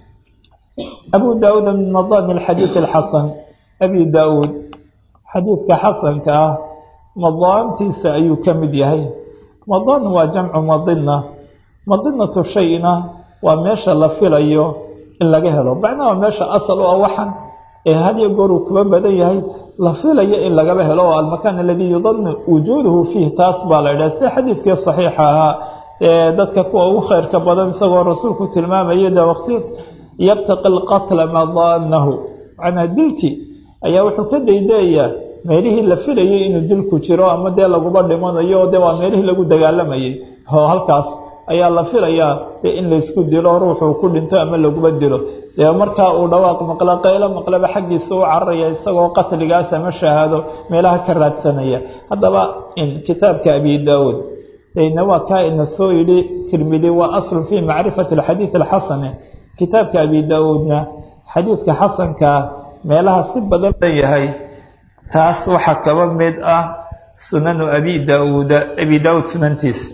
abu daawuud min madani alxadiid alxasan abi daawuud xadiidka xasanka ah madaantiisa ayuu ka mid yahay madan waa jamcu madina madinatu shayna waa meesha la filayo in laga helo macnaha waa meesha asal oo waxan ee hadiyo goor uu kuba badan yahay la filayo in lagaba helo oo almakaan alladii yudannu wujuuduhu fiih taas baa la idhaha sida xadiidkii saxiixa ahaa ee dadka kuwa ugu khayrka badan isagoo rasuulku tilmaamayay da waqti yabtaqi alqatla madaanahu macnaa dilkii ayaa wuxuu ka daydayaa meelihii la filayay inuu dilku jiro ama dee laguba dhimanayo oo dee waa meelihii lagu dagaalamayay oo halkaas ayaa la filayaa dee in laysku dilo ruuxuu ku dhinto ama laguba dilo dee markaa uu dhawaaq maqla qaylo maqlaba xaggiisa u cararaya isagoo qatligaas ama shahaado meelaha ka raadsanaya haddaba in kitaabka abi daawuud ayna waa kaa ina soo yidhi tirmidi waa aslun fii macrifati alxadiid alxasani kitaabka abi daawuudna xadiidka xasanka meelaha si badan leeyahay taas waxaa kaba mid ah sunanu abi daawuud sunantiisa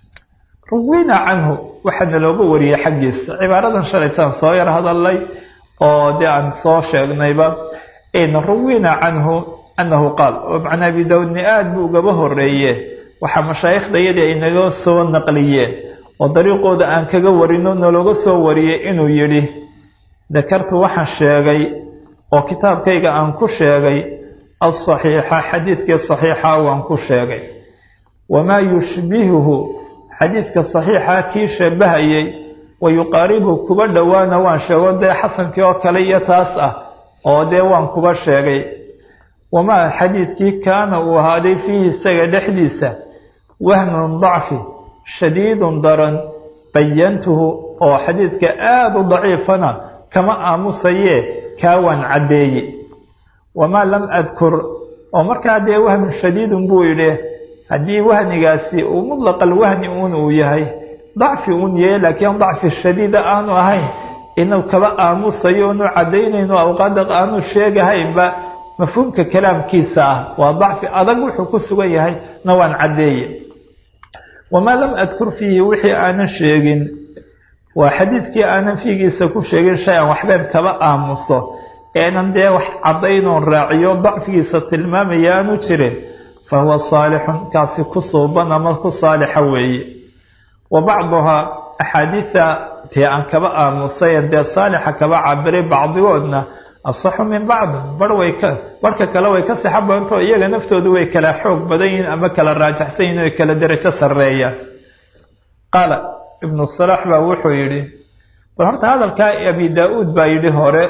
ruwina canhu waxaana looga wariyey xaggiisa cibaaradan shalaytaan soo yar hadalay oo dee aan soo sheegnayba in ruwina canhu annahu qaal oo macnaa abi daawuudni aada buu ugaba horeeye waxaa mashaayikhda ay naga soo naqliyeen oo dariiqooda aan kaga warino nalooga soo wariyey inuu yidhi dakartu waxaan sheegay oo kitaabkayga aan ku sheegay alsaxiixa xadiidkii saxiixa waan ku sheegay wamaa yushbihuhu xadiidka saxiixa kii shaabahayay wa yuqaaribuhu kuba dhowaana waan sheego dee xasankii oo kale iyo taas ah oo dee waan kuba sheegay wamaa xadiidkii kaana uu ahaaday fiihi isaga dhexdiisa wahmun dacfi shadiidun daran bayantuhu oo xadiidka aada u daciifana kama aamusayee kaa waan caddeeye wamaa lam adkur oo markaa dee wahmun shadiidun buu yidhi haddii wahnigaasi uu mutlaqal wahni uun uu yahay dacfi uun yahay laakiin dacfi shadiida aanu ahayn inuu kaba aamusayo inu caddaynayno awqaada aanu sheegahaynba mafhuumka kalaamkiisa ah waa dacfi adag wuxuu ku sugan yahay na waan caddeeye wamaa lam adkur fiihi wixii aanan sheegin waa xadiidkii aanan fiigiisa ku sheegin shay-an waxbeen kaba aamuso eenan dee wax caddaynoon raaciyo dacfigiisa tilmaamaya aanu jirin fahuwa saalixun kaasi ku suuban ama ku saalixa weeye wa bacduhaa axaadiida dee aan kaba aamusayn dee saalixa kaba cabiray bacdigoodna asaxu min bacdi barhka kale way ka sixa badantao iyaga naftoodu way kala xoog badan yihiin ama kala raajaxsan yihin oy kala derajo sarreeyaan qaala ibnu salaax baa wuxuu yidhi bal horta hadalkaa abi daa-uud baa yidhi hore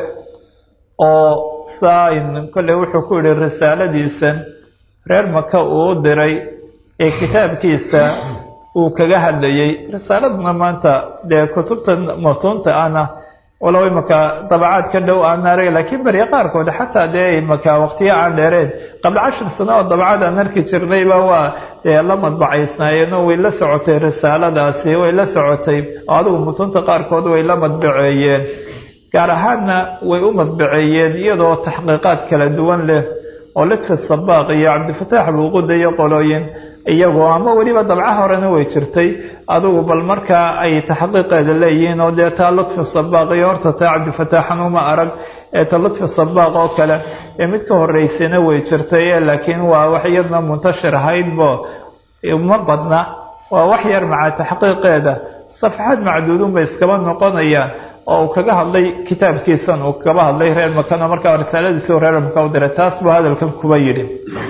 oo saain kolley wuxuu ku yidhi risaaladiisan reer maka uu diray ee kitaabkiisa uu kaga hadlayay risaaladna maanta dee kutubta matuunta ana walow imaka dabacaad ka dhow aan arag laakiin beriya qaarkood xataa dee imaka waqtiyo aan dheereen qabla 10 sano oo dabacaad aan arki jirnayba waa dee la madbacaysnaayeen oo way la socotay risaaladaasi way la socotay oo adigu mutunta qaarkood way la madbaceeyeen gaar ahaanna way u madbaceeyeen iyadoo taxqiiqaad kala duwan leh oo Lutfi Sabaaq iyo Cabdifataax Buuqud iyo qolooyin iyagoo ama weliba dabca horena way jirtay adigu bal markaa ay taxqiiqeeda leeyihiin oo dee taa Lutfi Sabaaq iyo horta taa Cabdifataaxan uma arag ee taa Lutfi Sabaaq oo kale ee mid ka horeysayna way jirtay laakiin waa wax iyadna muntashir ahaydbo uma badna waa wax yar maca taxqiiqeeda safxad macduudun bay iskaba noqonayaan oo kaga hadlay kitaabkiisan oo kaga hadlay reer Makana markaa risaaladiisa reer Makka u diray taas buu hadalkan kuba yiri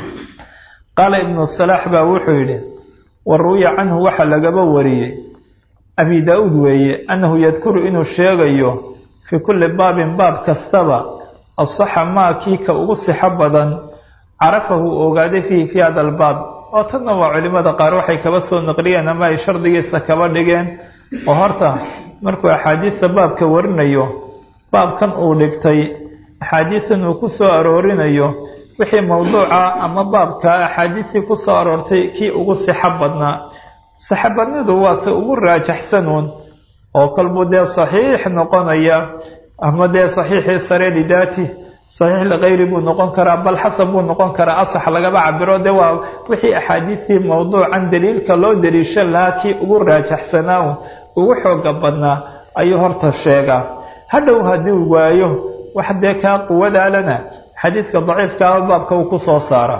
قال ابن الصلاح با wuxuu yiri waruya anhu waxa lagaba wariyay abi daud weeye annahu yadkuru inuu sheegayo fi kulli baabin baab kastaba as-sahha ma kiika ugu sixo badan arafahu ogaaday fi hada al-baab oo tanna waa culimada qaar waxay kaba soo naqliyeen ama ay shardigiisa kaba dhigeen oo horta markuu axaadiista baabka warinayo baabkan uu dhigtay axaadiistan uu ku soo aroorinayo wixii mawduuca ama baabka axaadiistii ku soo aroortay kii ugu sixo badnaa saxabadnidu waa ka ugu raajaxsanuun oo kalbuu dee saxiix noqonaya ama dee saxiixii sare lidaati saxiix likayri buu noqon karaa bal xasan buu noqon karaa asax lagaba cabiro dee waa wixii axaadiistii mawduucan daliilka loo daliishan lahaa kii ugu raajaxsanaa ugu xooga badnaa ayuu horta sheegaa hadhow haddii waayo wax dee kaa quwadaalana xadiidka daciifkaa baabka uu ku soo saara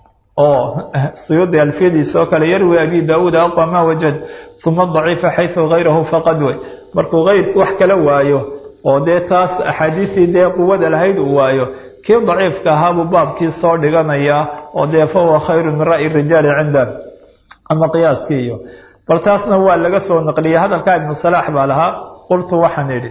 oo suyuudi alfiyadiisa oo kale yarwi abi daauud aqwa maa wajad uma daciifa xaysu hayrahu faqad way markuu hayrki wax kala waayo oo dee taas axaadiistii dee quwada lahayd uu waayo kii daciifka ahaabuu baabkii soo dhiganayaa oo dee fahuwa khayru min ra'yi rijaali cinda ama qiyaaskii iyo bal taasna waa laga soo naqliyay hadalkaa ibnu salaax baa lahaa qultu waxaan idhi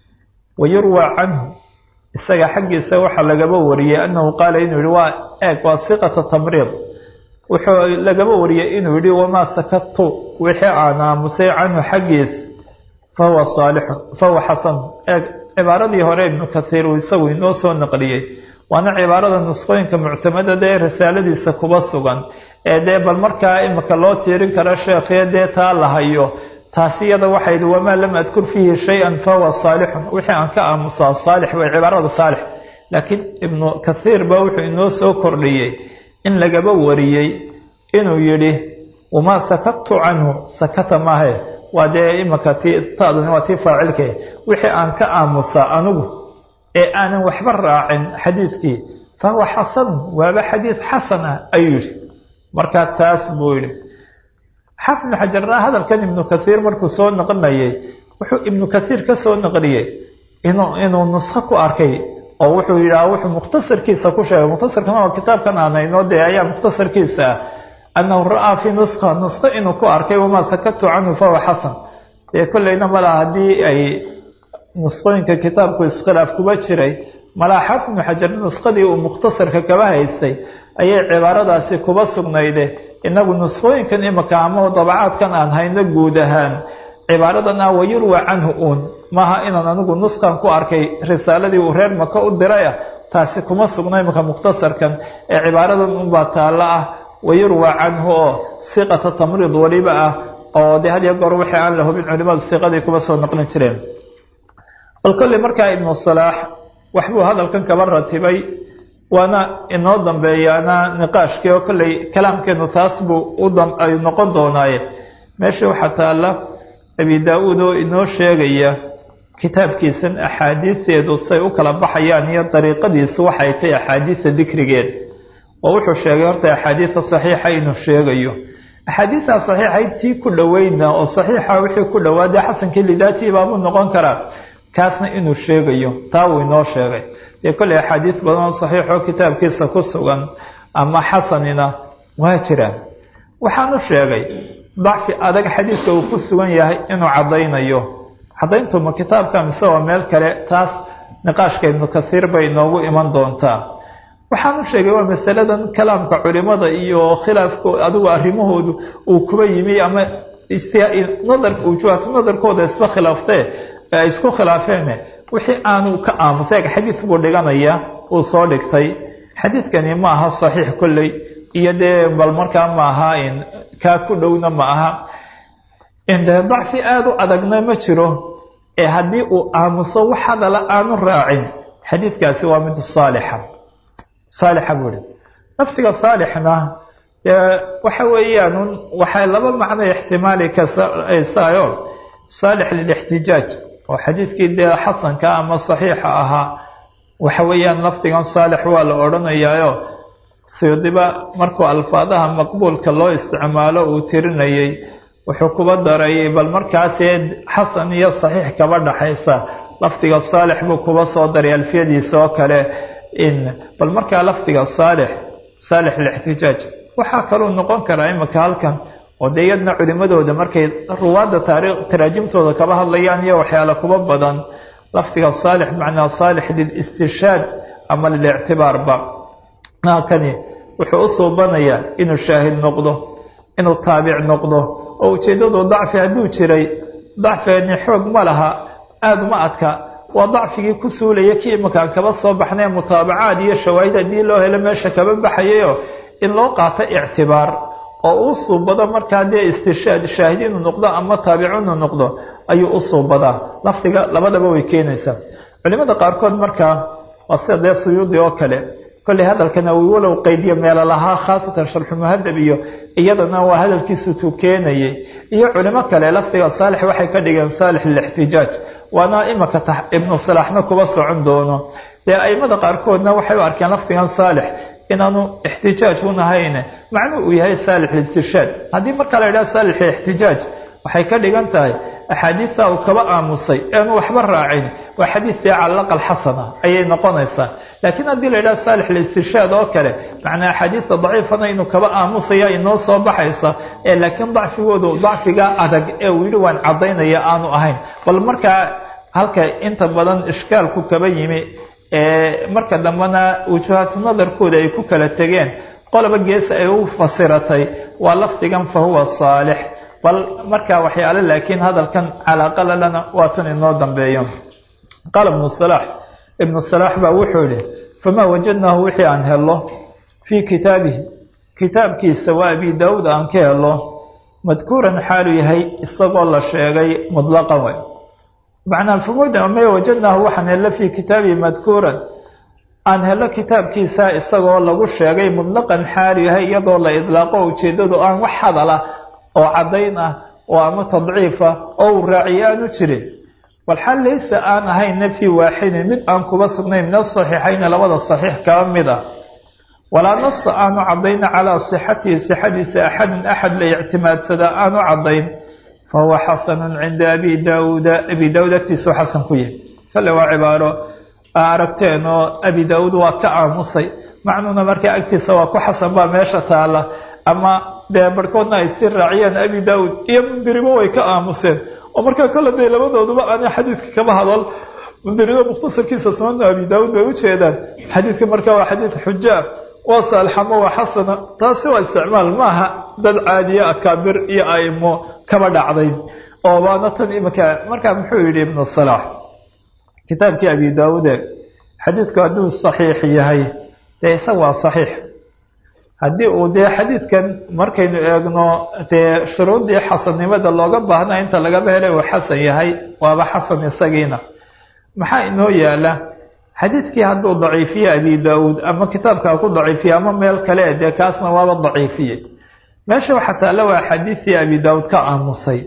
wayurwaa canhu isaga xaggiisa waxaa lagaba wariyey annahu qaala inuu yihi waa eeg waa siqata tamriid wuxuu lagaba wariyey inuu yihi wamaa sakadtu wixii aan aamusay canhu xaggiis fahuwa saalixun fahuwa xasan eeg cibaaradii hore ibnu kathiir uu isagu inoo soo naqliyey waana cibaarada nusqooyinka muctamadada ee risaaladiisa kuba sugan ee dee bal markaa imika loo tiirin karo sheekhiyo dee taa la hayo taasi iyada waxay yidhi wamaa lam adkur fiihi shay-an fahuwa saalixun wixii aan ka aamusaa saalix way cibaarada saalix laakiin ibnu kathiir ba wuxuu inoo soo kordhiyey in lagaba wariyey inuu yidhi wamaa sakadtu canhu sakata maahe waa dee imika taadani waa tii faacilke wixii aan ka aamusaa anigu ee aanan waxba raacin xadiidkii fahuwa xasan waaba xadiid xasan ah ayuu yidhi markaa taas buu yidhi xaafid ibnu xajarna hadalkan ibnu kathiir markuu soo naqlinayay wuxuu ibnu kathiir ka soo naqliyey inuu nusho ku arkay oo wuxuu yidhaha wuxuu mukhtasarkiisa ku sheegay mukhtasarkana waa kitaabkan aan haynoo dee ayaa mukhtasarkiisa ah annahu ra'aa fii nusho inuu ku arkay wamaa sakadtu canhu fahuwa xasan dee kollayna malaha haddii ay nusqooyinka kitaabku iskhilaaf kuba jiray malaha xaafid ibnu xajar nuskhadii uu mukhtasarka kaba haystay ayay cibaaradaasi kuba sugnayde inagu nusqooyinkan imika ama dabacaadkan aan hayno guud ahaan cibaaradan ah wayurwa canhu uun maaha inaan anigu nuskan ku arkay risaaladii uu reer maka u diray ah taasi kuma sugna imika mukhtasarkan ee cibaaradan unbaa taallo ah wayurwa canhu oo siqata tamriid waliba ah oo dee had iyo goor wixii aan la hubin culimadu siqadii kuba soo naqlin jireen bal kolley markaa ibnu salaax waxbuu hadalkan kaba ratibay waana inoo dambeeyaana niqaashkii oo kolley kalaamkeenu taas buu ay noqon doonaaye meesha waxaa taalla abi daa-uud oo inoo sheegaya kitaabkiisan axaadiisteedu say u kala baxayaan iyo dariiqadiisu waxay tahay axaadiista dikrigeed oo wuxuu sheegay horta axaadiista saxiixa inuu sheegayo axaadiista saxiixayd tii ku dhoweyna oo saxiixa wixii ku dhowaadee xasankii lidaatii baabuu noqon karaa kaasna inuu sheegayo taa wuu inoo sheegay dee kolley axaadiis badan oo saxiixoo kitaabkiisa ku sugan ama xasanina waa jiraan waxaanu sheegay dacfi adag xadiidka uu ku sugan yahay inuu caddaynayo cadayntuma kitaabka mise waa meel kale taas niqaashka ibnu kathiir bay inoogu iman doontaa waxaanu sheegay waa masaladan kalaamka culimada iyo khilaafko adigu arrimahoodu uu kuba yimi ama wujuhatu nadarkooda isba khilaaftee ay isku khilaafeen wixii aanu ka aamusay xadiid buu dhiganaya uu soo dhigtay xadiidkani ma aha saxiix kolley iyo dee bal markaa ma aha kaa ku dhowna ma aha indee dacfi aada u adagna ma jiro ee haddii uu aamuso wax hadala aanu raacin xadiidkaasi waa mid saalixa buu ihi lafdiga saalixna waxa weeyaan waxay laba macno ixtimaali kasaayo saalix lilixtijaaj oo xadiidkii dee xasanka ama saxiixa ahaa waxa weeyaan lafdigan saalix waa la odhanayaayo siyudiba markuu alfaadaha maqbuulka loo isticmaalo uu tirinayay wuxuu kuba daray bal markaasee xasan iyo saxiix kaba dhaxaysa lafdiga saalix buu kuba soo daray alfiyadiisa oo kale bal markaa lafdiga saalix lixtijaaj waxaa kaluu noqon karaa imika halkan oo dee yadna culimadooda markay ruwaadda taraajimtooda kaba hadlayaan iyo waxyaala kuba badan lafdiga saalix macnaa saalix lilistishaad ama lilictibaarba kani wuxuu u suubanayaa inuu shaahid noqdo inuu taabic noqdo oo ujeeddadu dacfi hadduu jiray dacfeeni xoog ma laha aada uma adka waa dacfigii ku suulaya kii imakaan kaba soo baxnay mutaabacaad iyo shawaahid haddii loo helo meesha kaba baxayayo in loo qaato ictibaar oo uu suubado markaa dee istishaad shaahid inuu noqdo ama taabicu inuu noqdo ayuu u suubadaa lafdiga labadaba way keenaysaa culimada qaarkood markaa waa sida dee suyuudi oo kale kolley hadalkana uu walow qaydiyo meelo lahaa khaasatan sharxu muhadab iyo iyadana waa hadalkiisu tuu keenayay iyo culimo kale lafdiga saalix waxay ka dhigeen saalix lilixtijaaj waana imaka ibnu salaaxna kuba socon doono dee aimada qaarkoodna waxay u arkeen lafdigan saalix inaanu ixtijaaj un ahayn macnuu uu yahay saalix listirshaad haddii marka la yidhaha saalix lixtijaaj waxay ka dhigan tahay axaadiidta uu kaba aamusay eanu waxba raacin waa xadiidtii calaqal xasana ayay noqonaysaa laakiin haddii la yidhaha saalix listirshaad oo kale macnaa axaadiidta daciifana inuu kaba aamusaya inoo soo baxaysa ee laakiin dacfigoodu dacfigaa adag ee uu yidhi waan caddaynaya aanu ahayn bal markaa halka inta badan ishkaalku kaba yimi marka dambena wujuhaatu nadarkooda ay ku kala tegeen qoloba gees ay u fasiratay waa lafdigan fa huwa saalix bal markaa waxyaale laakiin hadalkan calaaqalalana waa tan inoo dambeeyo qaala ibnu salaax baa wuxuu yihi famaa wajadnaahu wixii aan helo fii kitaabihi kitaabkiisa waa abi daawuud aan ka helo madkuuran xaalu yahay isagoo la sheegay mutlaqan way macnaa famaa wajadnaahu waxaan helo fii kitaabihi madkuuran aan helo kitaabkiisa isagoo lagu sheegay mutlaqan xaalu yahay iyadoo la idlaaqo ujeedadu aan wax hadala oo caddayn ah oo ama tadciifa oo uu raaciye aanu jirin walxal laysa aan ahayna fii waaxidin mid aan kuba sugnayn min asaxiixayni labada saxiix kaba mid ah walaa nasa aanu caddayna calaa sixatihi sixadiisa axadun axad la ictimaadsadaa aanu caddayn fa huwa xasanun cinda abi daawuud agtiisao xasan ku yahay kale waa cibaaro aragteen oo abi daawuud waa ka aamusay macnuuna markaa agtiisa waa ku xasan baa meesha taala ama dee barhkoodna ay si raaciyeen abi daawuud iyo mundiribo way ka aamuseen oo markaa kala dee labadooduba aanay xadiidka kaba hadal mundirido mukhtasarkiisa sunana abi daawuud bay ujeedaan xadiidka markaa waa xadiid xujaa waa saalixamo waa xasana taasi waa isticmaal maaha dad caadiye akaabir iyo aimo kaba dhacday oo baana tan imika markaa muxuu yidhi ibnu salaax kitaabkii abi daawuude xadiidku hadduu saxiix yahay dee isaga waa saxiix haddii uu dee xadiidkan markaynu eegno dee shuruuddii xasannimada looga baahnaa inta lagaba helay uu xasan yahay waaba xasan isagiina maxaa inoo yaala xadiidkii hadduu daciifiye abi daawuud ama kitaabkaa ku daciifiye ama meel kale dee kaasna waaba daciifiye meesha waxaa taalla waa xadiidkii abi daawuud ka aamusay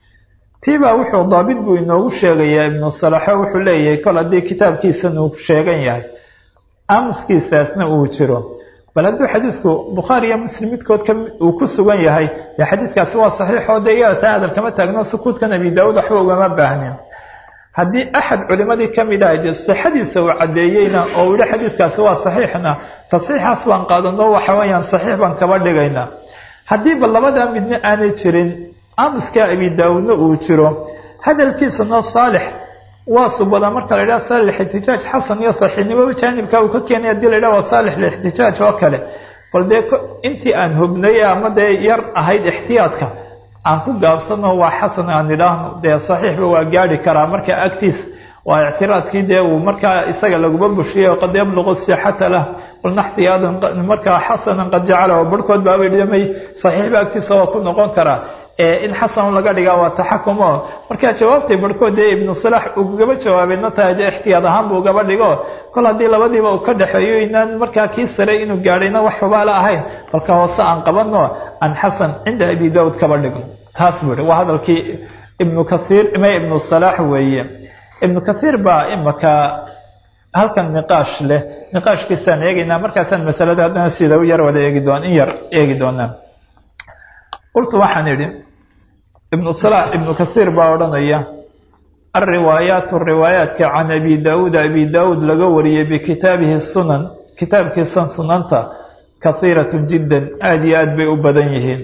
tiibaa wuxuu daabit buu inoogu sheegayaa ibnu salaxo wuxuu leeyahay kol haddii kitaabkiisan uu sheegan yahay aamuskiisaasna uu jiro bal hadduu xadiidku bukhaari iyo muslim midkood uu ku sugan yahay dee xadiidkaasi waa saxiixoo dee iyada taa hadal kama taagno sukuudkan abi daawuud waxba ugama baahnin haddii axad culimadii ka mid ahay dee sixadiisa uu caddeeyeyna oo uu yihi xadiidkaasi waa saxiixna tasxiixaas baan qaadano waxa weeyaan saxiix baan kaba dhigaynaa haddiiba labadaa midna aanay jirin aamuskaa abi daawuudna uu jiro hadalkiisana saalix waa subada marka la yidhaha saalix ixtijaaj xasan iyo saxiixnimo jaanibka uu ka keenay haddii la yidhaha waa saalix lixtijaaj oo kale bal dee intii aan hubnay ama dee yar ahayd ixtiyaadka aan ku gaabsano waa xasan aan idhaahno dee saxiixba waa gaadhi karaa marka agtiis waa ictiraadkii dee uu markaa isaga laguma bushiyay qad yabluqu sixata lah qulna ixtiyaadan markaa xasanan qad jacala barhkood baabay dhimay saxiixba agtiisa waa ku noqon karaa in xasan laga dhigaa waa taxakumo markaa jawaabtay barhkood dee ibnu salaax ugaba jawaabayna tahay dee ixtiyaad ahaan buu ugaba dhigo kol haddii labadiiba uu ka dhexeeyo inaan markaa kii sare inuu gaadhayna wax xubaala ahayn balka hoose aan qabano aan xasan cinda abi daawuud kaba dhigno taas buu yihi waa hadalkii ibnu kathiir ima ibnu salaax weeye ibnu kathiir baa imaka halkan niqaash leh niqaashkiisaan eegaynaa markaasaan masalada haddana sida u yar wada in yar eegi doonaa qultu waxaan idhi ibnu kathiir baa odhanaya alriwaayaatu riwaayaadka can abi daawuud laga wariyey bikitaabihi sunan kitaabkiisan sunanta kahiiratun jiddan aada iyo aad bay u badan yihiin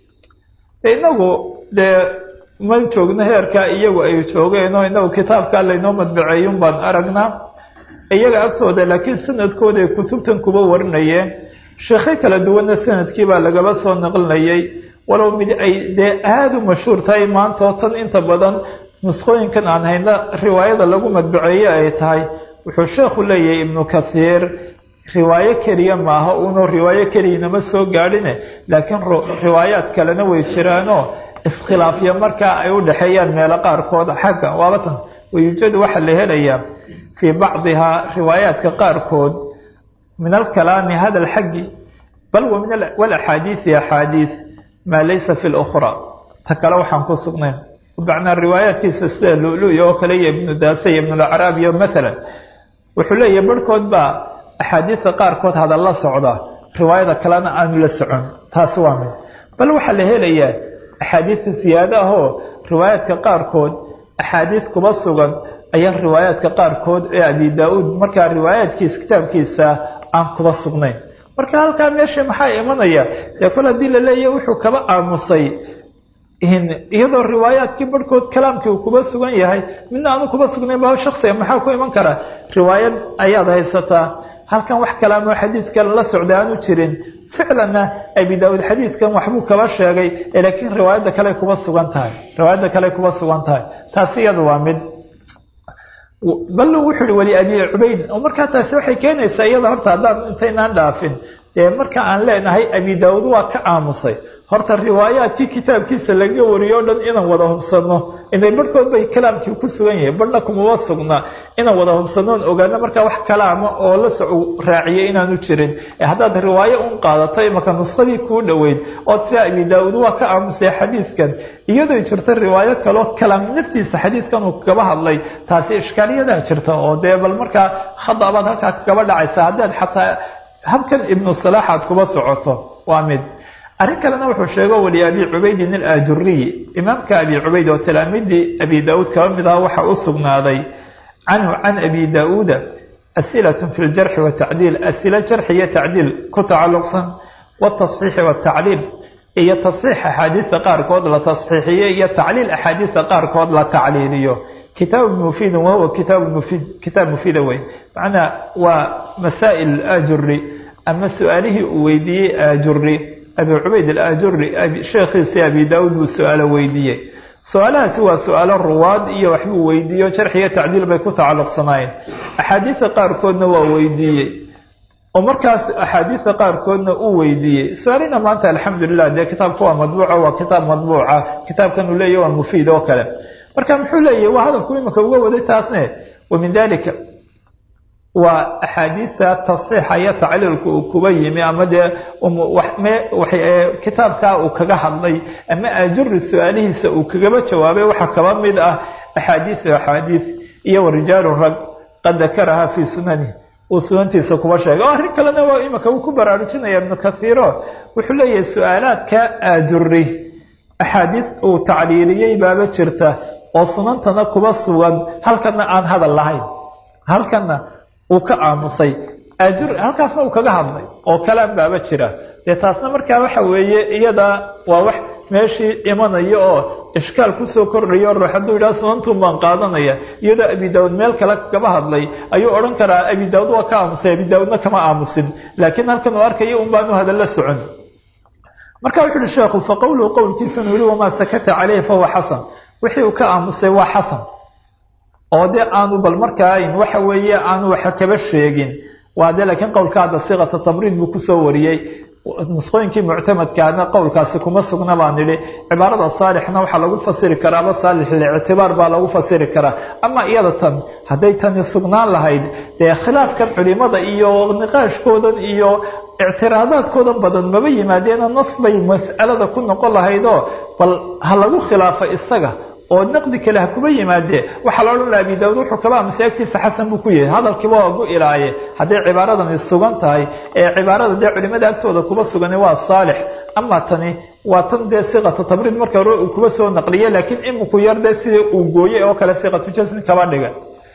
inagu dee ma joogno heerkaa iyagu ay joogeenoo inagu kitaabkaa laynoo madbaceeyun baan aragnaa iyaga agtooda laakiin sanadkooda ay kutubtan kuba warinayeen sheekhay kala duwanna sanadkiibaa lagaba soo naqlinayay walow mid ay dee aada u mashhuur tahay maantoo tan inta badan nusqooyinkan aan hayna riwaayada lagu madbuceeye ay tahay wuxuu sheekhu leeyahay ibnu kathiir riwaayo keliya maaha uunoo riwaayo keliyinama soo gaadhine laakiin riwaayaad kalena way jiraanoo iskhilaafya markaa ay u dhexeeyaan meelo qaarkood xagga waabatan wayuujadu waxaa la helayaa fii bacdihaa riwaayaadka qaarkood min alkalaami hadal xaggi bal wa min walaxaadiisi axaadiis maa laysa fi lukhraa ta kale waxaan ku sugnayn macnaa riwaayaadkiisa sida lulu-ya oo kale iyo ibnu daasa iyo ibnulacraab iyo matalan wuxuu leeyahay barhkood baa axaadiista qaarkood hadalla socda riwaayada kalena aanu la socon taasi waa mid bal waxaa la helayaa axaadiista siyaada ahoo riwaayaadka qaarkood axaadiis kuba sugan ayaan riwaayaadka qaarkood ee abi daa-uud markaa riwaayaadkiisa kitaabkiisa aan kuba sugnayn marka halkaa meesha maxaa imanaya dee kol haddii la leeyahay wuxuu kaba aamusay iyadoo riwaayaadkii barhkood kalaamkii uu kuba sugan yahay midna aanu kuba sugnayn ba shaksiga maxaa ku iman kara riwaayad ayaad haysataa halkan wax kalaamoo xadiidkan la socda aanu jirin ficlanna abi daa-uud xadiidkan waxbuu kaba sheegay laakiin riwaayadda kale kuba sugan tahay taasi iyadu waa mid bal wuxuu ihi wali abi cubayd oo markaa taasi waxay keenaysaa iyada horta haddaan intaynaan dhaafin dee marka aan leenahay abi daa-uud waa ka aamusay horta riwaayaadkii kitaabkiisa laga wariyo o dhan inaan wada hubsano inay barhkood bay kalaamkii ku sugan yahay barhna kumaba sugnaa inaan wada hubsanoon ogaano markaa wax kalaama oo la soco raaciyay inaanu jirin haddaad riwaayo un qaadato imaka nuskhadii kuu dhoweyd oo tira abi daa-uud waa ka aamusay xadiidkan iyadoo jirta riwaayo kaloo kalaam naftiisa xadiidkan uu kaba hadlay taasi ishkaaliyadaa jirta oo dee bal markaa khada baad halkaa kaba dhacaysa haddaad xataa habkan ibnu salaax aad kuba socoto waa mid arrin kalena wuxuu sheego wali abi cubaydin alaajuriy imaamka abi cubayd oo talaamidii abi daa-uud kaba mid aha waxa u sugnaaday canhu can abi daa-uuda asilatun fi ljarxi watacdiil asila jarxi iyo tacdiil ku tacalluqsan watasxiixi watacliil iyo tasxiix axaadiista qaarkood la tasxiixiyo iyo tacliil axaadiista qaarkood la tacliiliyo kitaab mufiid wahuwa kitaab mufiida wey macnaa waa masaa'il ajuri ama su-aalihii uu weydiiyey ajuri abi cubayd alaajuri sheekhiisii abi daa-uud buu su-aalo weydiiyey su-aalahaasi waa su-aalo ruwaad iyo waxbuu weydiiyo jarxiyo tacdiil bay ku tacalluqsanaayeen axaadiista qaarkoodna waa weydiiyey oo markaas axaadiista qaarkoodna uu weydiiyey su-aalina maanta alxamdulilah dee kitaabka waa madbuuca waa kitaab madbuuca kitaabkan uu leeyahy waa mufiid oo kale marka muxuu leeyahy waa hadalku imika uga waday taasne wa min dalika waa axaadiista tasxiixa iyo tacliilka uu kuba yimi ama dee kitaabkaa uu kaga hadlay ama ajuri su-aalihiisa uu kagaba jawaabay waxaa kaba mid ah axaadiis iyo warijaalu rag qad dakaraha fii sunani uu sunantiisa kuba sheegay oo arrin kalena waa imika uu ku baraarujinaya ibnu kathiiro wuxuu leeyahay su-aalaadka ajuri axaadiis uu tacliiliyey baaba jirta oo sunantana kuba sugan halkana aan hadal lahayn halkana uu ka aamusay halkaasna uu kaga hadlay oo kalaam baaba jira dee taasna markaa waxa weeye iyada waa wax meeshii imanaya oo ishkaal kusoo kordhayo ruux hadduu yidhaha sunantuun baan qaadanaya iyadoo abi daa-uud meel kale kaba hadlay ayuu odhan karaa abi daa-uud waa ka aamusay abi daa-uudna kama aamusin laakiin halkan uu arkaya un baanu hadalla socon marka wuxu uhi sheekhu fa qowluhu qowlkiisanu yihi wamaa sakata caleyhi fahuwa xasan wixii uu ka aamusay waa xasan oo dee aanu bal markaa waxa weeye aanu waxa kaba sheegin waa dee laakiin qowlka hadda siiqata tabriid buu kusoo wariyey nusqooyinkii muctamadkaana qowlkaasi kuma sugna baan idhi cibaarada saalixna waxaa lagu fasiri karaaba saalix lictibaar baa lagu fasiri karaa ama iyada tan hadday tani sugnaan lahayd dee khilaafkan culimada iyo niqaashkoodan iyo ictiraadaadkoodan badan maba yimaadeena nas bay mas'alada ku noqon lahaydoo bal ha lagu khilaafo isaga oo naqdi kale ha kuba yimaadee waxaa la odhan laha abi daa-uud wuxuu kaba aamusay agtiisa xasan buu ku yahay hadalkiiba waa gu ilaaye hadday cibaaradani sugan tahay ee cibaarada dee culimada agtooda kuba sugani waa saalix ama tani waa tan dee siiqatu tabriid marka hore uu kuba soo naqliye laakiin iminku yar dee sidii uu gooyey oo kale siiqatu jasmi kaba dhiga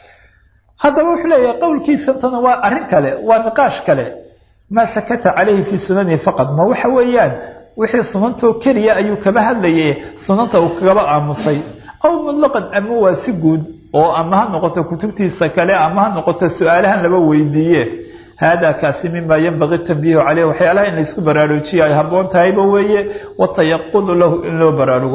haddaba wuxuu leeyahay qowlkiisa tana waa arrin kale waa niqaash kale maa sakata calayhi fii sunanihi faqad ma waxa weeyaan wixii sunantoo keliya ayuu kaba hadlayay sunanta uu kagaba aamusay aw mutlaqan ama waa si guud oo ama ha noqoto kutubtiisa kale ama ha noqoto su-aalahan laba weydiiye haadaa kaasi mima yanbagii tanbiihu caleyh waxyaalaha in laysku baraarujiya ay habboon tahayba weeye watayaqudu lahu in loo baraarugo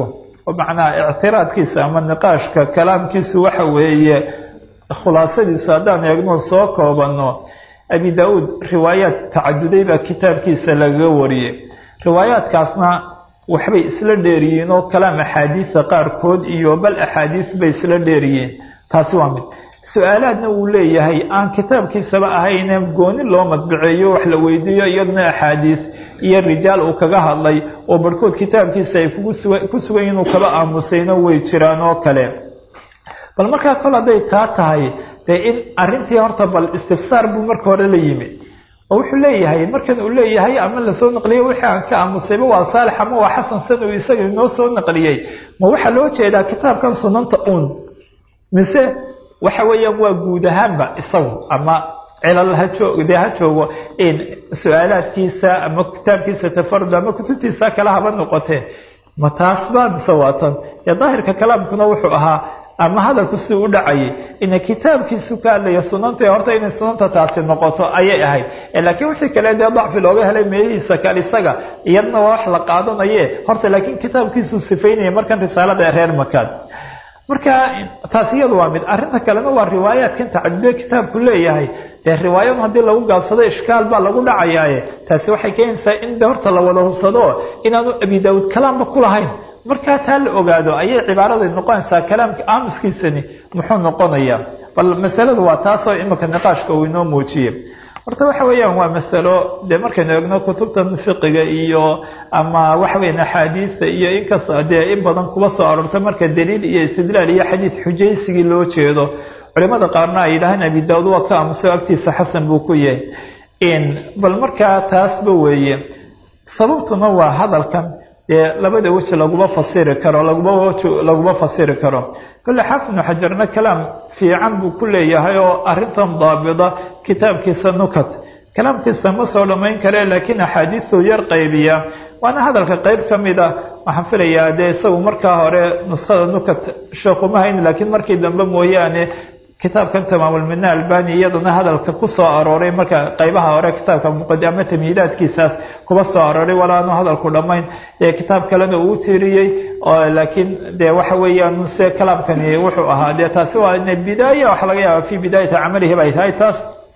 ومعنى اعتراض كيسا أما النقاش كلام كيسو وحوي خلاصة سادان يقنون صوكا وبنو أبي داود روايات تعددية كتاب كيسا لغوري روايات كاسنا وحبي إسلا ديريين وكلام أحاديث قار كود إيو بل أحاديث بإسلا ديريين تاسوامد سؤالاتنا وليه هي آن كتاب كيسا بقى هاي نمقون اللو مطبعيو وحلا ويديو يدنا أحاديث iyo rijaal uu kaga hadlay oo barkood kitaabkiisa ay ku sugan oo kaba aamusayna way jiraan oo kale bal marka kala day tahay in arintii horta bal istifsaar buu marka hore la yimi oo wuxuu leeyahay markan uu leeyahay ama la soo naqliyay wixii aan ka aamusayba waa saalix ama waa xasan sano isaga noo soo naqliyay ma waxa loo jeedaa kitaabkan sunanta mise waxa weeyaan waa guud ahaanba isagu ama على هجوه إن سؤالات كيسا أما كتاب كيسا تفرد أما كتبتيسا كلها بنقطه متاسبة بصواتا يظاهر ككلام كنا وحوها أما هذا الكسو دعي إن كتاب كيسو كان يصننت يهرتا إن صننت تاسي نقطه أي هاي لكن وحي كلا دي ضعف الوجه هلي ميسا كاليساقا يدنا واحلى قادم أي هرتا لكن كتاب كيسو سفين يمركن رسالة غير مكان marka taasiyadu waa mid arinta kalena waa riwaayaadkan tacadduud kitaabku leeyahay riwaayad hadii lagu gaabsado ishkaal baa lagu dhacayaaye taasi waxay keenaysaa in horta la wada hubsado inaanu Abi Daawud kalaam ku lahayn marka taa la ogaado ayay cibaarada noqonaysaa kalaamka aamuskiisani muxuu noqonayaa bal masaladu waa taas oo imika niqaashka uu inoo muujiyay horta waxa weeyaan waa masalo de markaynu eegno kutubtan fiqiga iyo ama waxa weeyaan axaadiista iyo in kasta de in badan kuba soo aroorta marka daliil iyo istidlaal iyo xadiis xujaysigii loo jeedo culimada qaarna ay yiraahdaan Abi Daawud waa ka aamuso agtiisa xasan buu ku yahay in bal marka taasba weeye sababtuna waa hadalkan labada wajh lagu fasiri karo كل حافظ حجرنا كلام في عم كل يهايو أرنتم ضابطة كتاب كيس نكت كلام كيس مصر لما ينكر لكن حديثه يرقي بيا وأنا هذا القيب كم إذا محفل يا ده سو مركه هراء نسخة نكت شوق ما هين لكن مركي دم يعني كتاب كنت معمول منه الباني يضنا هذا القصة أروري مركا قيبها هراء كتاب كمقدمة ميلاد كيساس قصة أروري ولا أنه هذا الكلامين كتاب كلامه أوتيري لكن ده وحوي نسى كلام كان يوحو هذا تسوى إن البداية وحلقة في بداية عمله بيت تاس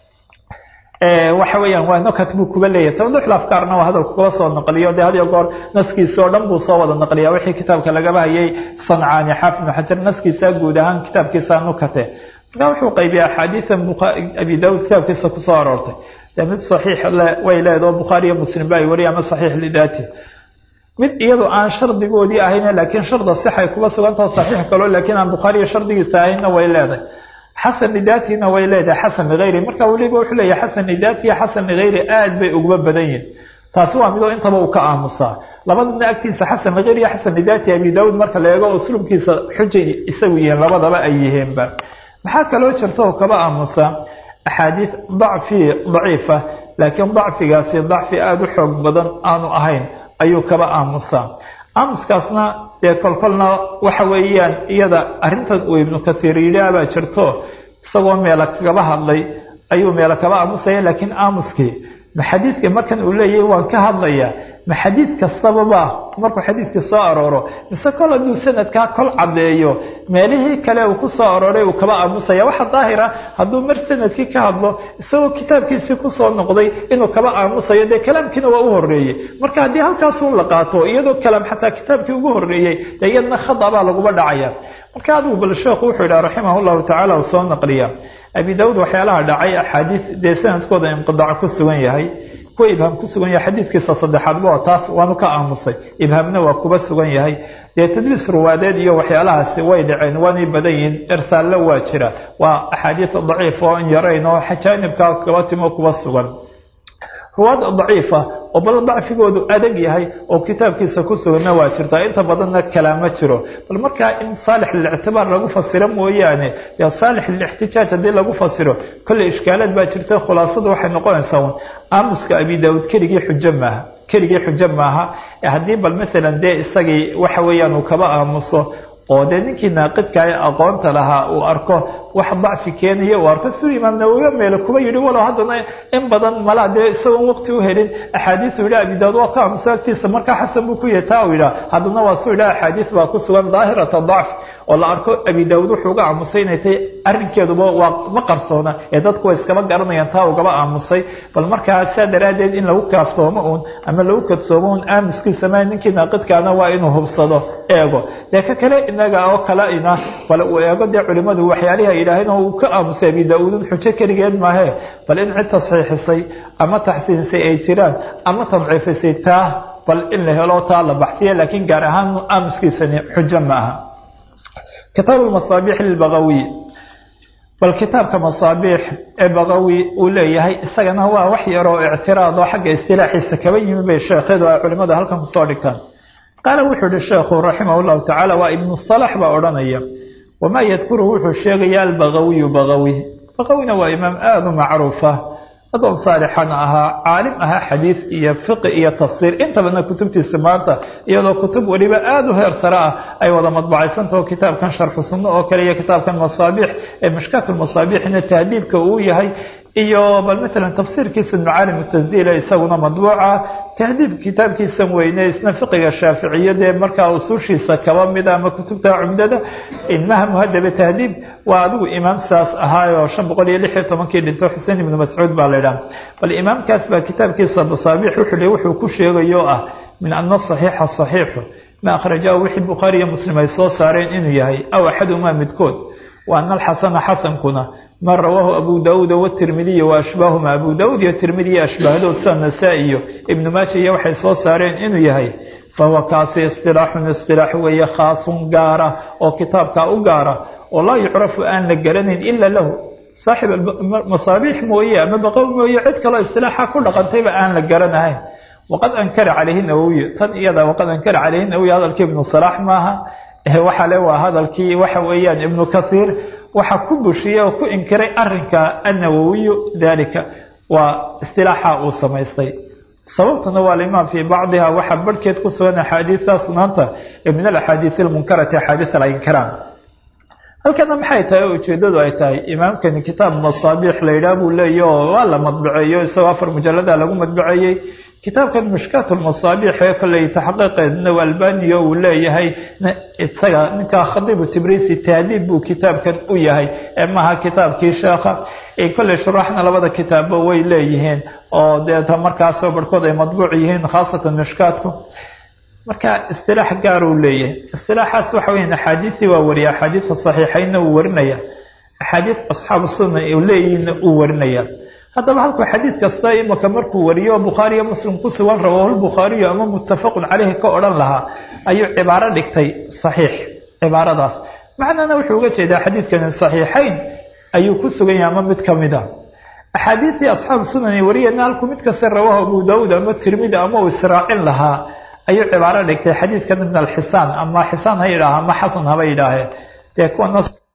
وحوي وأنه كتبوا كبلية توضح الأفكارنا وهذا القصة النقلية ده هذا يقول نسكي صورنا بصوّد النقلية وحي كتاب كلاجبها هي صنعاني حافظ حتى نسكي سجوا دهان كتاب كيسان نكته قالوا قيبي حديث أبي داود كتاب كيسا كصارته لمن صحيح وإلا ذو بخاري مسلم باي وريا ما صحيح لذاته من يدو عن شرط جودي أهينا لكن شرط الصحة يكون سوانتها صحيح قالوا لكن عن بخاري شرط يساهينا وإلا ذا حسن لذاتنا وإلا ذا حسن لغيره مركا ولي بوحو لي حسن لذاتي حسن لغيره آد بي أقباب بدين تاسوا مدو انت بو كآمصا لبدا أكتنس حسن لغيره حسن لذاتي أبي داود مركا ليقو أسلوب كيسا حجي يسويين لبدا بقى أيهين با محاكا لو شرطه كبا آمصا أحاديث ضعيفة لكن ضعفي قاسي ضعفي آد حق بدن آنو أهين أيو كبا آمصا أمس كاسنا كلنا وحويان إيدا أرنتد وابن كثير إليابا شرطه سوى ميلك كبا هدلي أيو ميلك كبا آمصا لكن آمسكي محاديث مركن أولي وانكهدليا محاديث كالصبابا مركو حديث كالصائرورو مثل كل دو سنة كل عبديو ماليه كلا وكصائروري وكبا آموسيا واحد ظاهرة هدو مرسنة كي كهدلو سوى كتاب كيسي كصائر نقضي إنو كبا آموسيا دي كلام كنو وأهرية مركا هدي هالكاسون لقاتو إيدو كلام حتى كتاب كي وأهرية دينا خضع بالغو بدعيا مركا هدو بالشيخ وحيدا رحمه الله تعالى وصول نقليا أبي داود وحيالها دعي حديث دي سنة كودا ينقضع كسوين يهي كو إبهام كسوين يهي حديث كيسا صدحات بوا تاس وانوكا آمصي إبهامنا وكوبا سوين يهي دي تدرس روادات يو وحيالها سويد عنواني بدين إرسال لواتشرا وأحاديث ضعيفة وإن يرينو حجانب كواتم وكوبا سوين رواد ضعيفة وبل ضعف جود أدق هاي أو كتاب كيسا كسو نواتشرتا أنت بدنا كلامات شرو بالمركا إن صالح الاعتبار لغو فسره مويانه يا صالح الاحتجاج دي لغو فسره كل إشكالات باشرتا خلاصة وحي نقول نسوون أمسك أبي داود كريجي حجة معها هدي بل مثلا دي إساقي وحويان وكباء أمسو oo dee ninkii naaqidka ee aqoonta lahaa uu arko wax dacfi keenaya uu arko siduu imaam nawowi meelo kuba yidhi walow haddana in badan malaa dee isagoon waqti u helin axaadiisu yidhaha abi daawud waa ka aamusa agtiisa markaa xasan buu ku yahay taa uu yidhaha haddana waa suu yidhaha axaadiis baa ku sugan daahirata dacf oo la arko abi daawud wuxuu uga aamusay inay tahay arrinkeeduba waa ma qarsoona ee dadku way iskaba garanayaan taa ugaba aamusay bal markaa saa daraaddeed in lagu kaaftoomo uun ama lagu kadsoomo uun aamuskiisa ma ninkii naaqidkaana waa inuu hubsado eego dee ka kale inaga oo kale ina bal uu eego dee culimmadu waxyaalihi ay yidhaaheen oo uu ka aamusay abi daawudun xujo keligeed maahe bal in cid tasxiixisay ama taxsiinisay ay jiraan ama tadciifisay taa bal in la helo taa la baxsiya laakiin gaar ahaan aamuskiisani xujo ma aha kitaab masaabiix lilbagawi bal kitaabka masaabiix ee bagawi uu leeyahay isagana waa wax yaroo ictiraad oo xagga istilaaxiisa kaba yimi bay sheekhadu ay culimada halkan kusoo dhigtaan qaala wuxuu yihi sheekhu raximah llahu tacaala waa ibnu salax baa odhanaya wamaa yadkuru wuxuu sheegaya albagawiyu bagawina waa imaam aada u macruufa adoon saalixana ahaa caalim ahaa xadiid iyo fiqi iyo tafsiir intabana kutubtiisa maanta iyadoo kutub weliba aada u heer sare ah ay wada madbacaysantaho kitaabkan sharxu sunno oo kale iyo kitaabkan masaabiix ee mishkaat lmasaabiixna tahdiibka uu yahay iyo bal matalan tafsiirkiisa macaalim tanziila isaguna madbuuca tahdiib kitaabkiisan weyne isna fiqiga shaaficiyadee markaa usuushiisa kaba mida ama kutubta cumdada ilmaha muhadabe tahdiib waa adigu imaam saas ahaayoo 516 dhinto xuseen ibnu mascuud baa la yidhaha bal imaamkaas baa kitaabkiisa masaabiix wuxuu ku sheegayo ah min ana saxiixa saxiixu ma akhrajahu wixii bukhaari iyo muslim ay soo saareen inuu yahay aw axadumaa midkood wa ana alxasana xasankuna ما رواه أبو داود والترمذي وأشباهما أبو داود والترمذي أشباهه النسائي ابن ماجه يوحي صوصارين إنه يهي فهو كاسي اصطلاح وهي خاص قارة أو كتاب كأقارة ولا يعرف أن لقرن إلا له صاحب المصابيح موية أما بقوا موية عدك الله اصطلاحها كل قنطيبة أن لقرن هاي وقد أنكر عليه النووي إذا وقد أنكر عليه النووي هذا الكي ابن صلاح ماها وحلوى هذا الكي وحويان ابن كثير waxa ku bushiya oo ku inkiray arinka an-nawawi dalika wa istilaaha uu samaystay sababtuna waa imaam fi bacdiha waxa barkeed ku soo xadiiska sunanta ibn al-ahadith al-munkarata hadith al-inkaram halkan maxay tahay ujeedadu ay tahay imaamkan kitaab masaabiix leeyahay buu leeyahay waa la madbuceeyo isagoo 4 mujallada lagu madbuceeyay kitaabkan mishkaat al-masaabiix ee kale taxqiiqeedna Albani uu leeyahay isaga ninka khadib tibrisi tahdib buu kitaabkan u yahay ama kitaabkii sheekha ee kale sharaxna labada kitaab way leeyihiin oo deeta markaas oo barkood ay madbuuc yihiin khaasatan mishkaatku marka istilaax gaar uu leeyahay istilaaxaas waxa weeyaan xadiisi waa wariya xadiis saxiixayn uu warinaya xadiis asxaab sunna uu leeyahay uu warinaya haddaba halku xadiis kasta imaka markuu wariyo Bukhari iyo Muslim ku sugan rawahu Bukhari ama muttafaqun alayhi ka oran laha ayuu cibaaro dhigtay saxiix cibaaradaas macnaheedu wuxuu uga jeedaa xadiiskan saxiixayn ayuu ku sugan yahay ama mid kamida axaadiisi asxaab sunan wariyana halku mid kasta rawahu Abu Daawud ama Tirmidhi ama Israa'il laha ayuu cibaaro dhigtay xadiiskan ibn al-Hisan ama Hisan hayraha ama Hasan haba yiraahe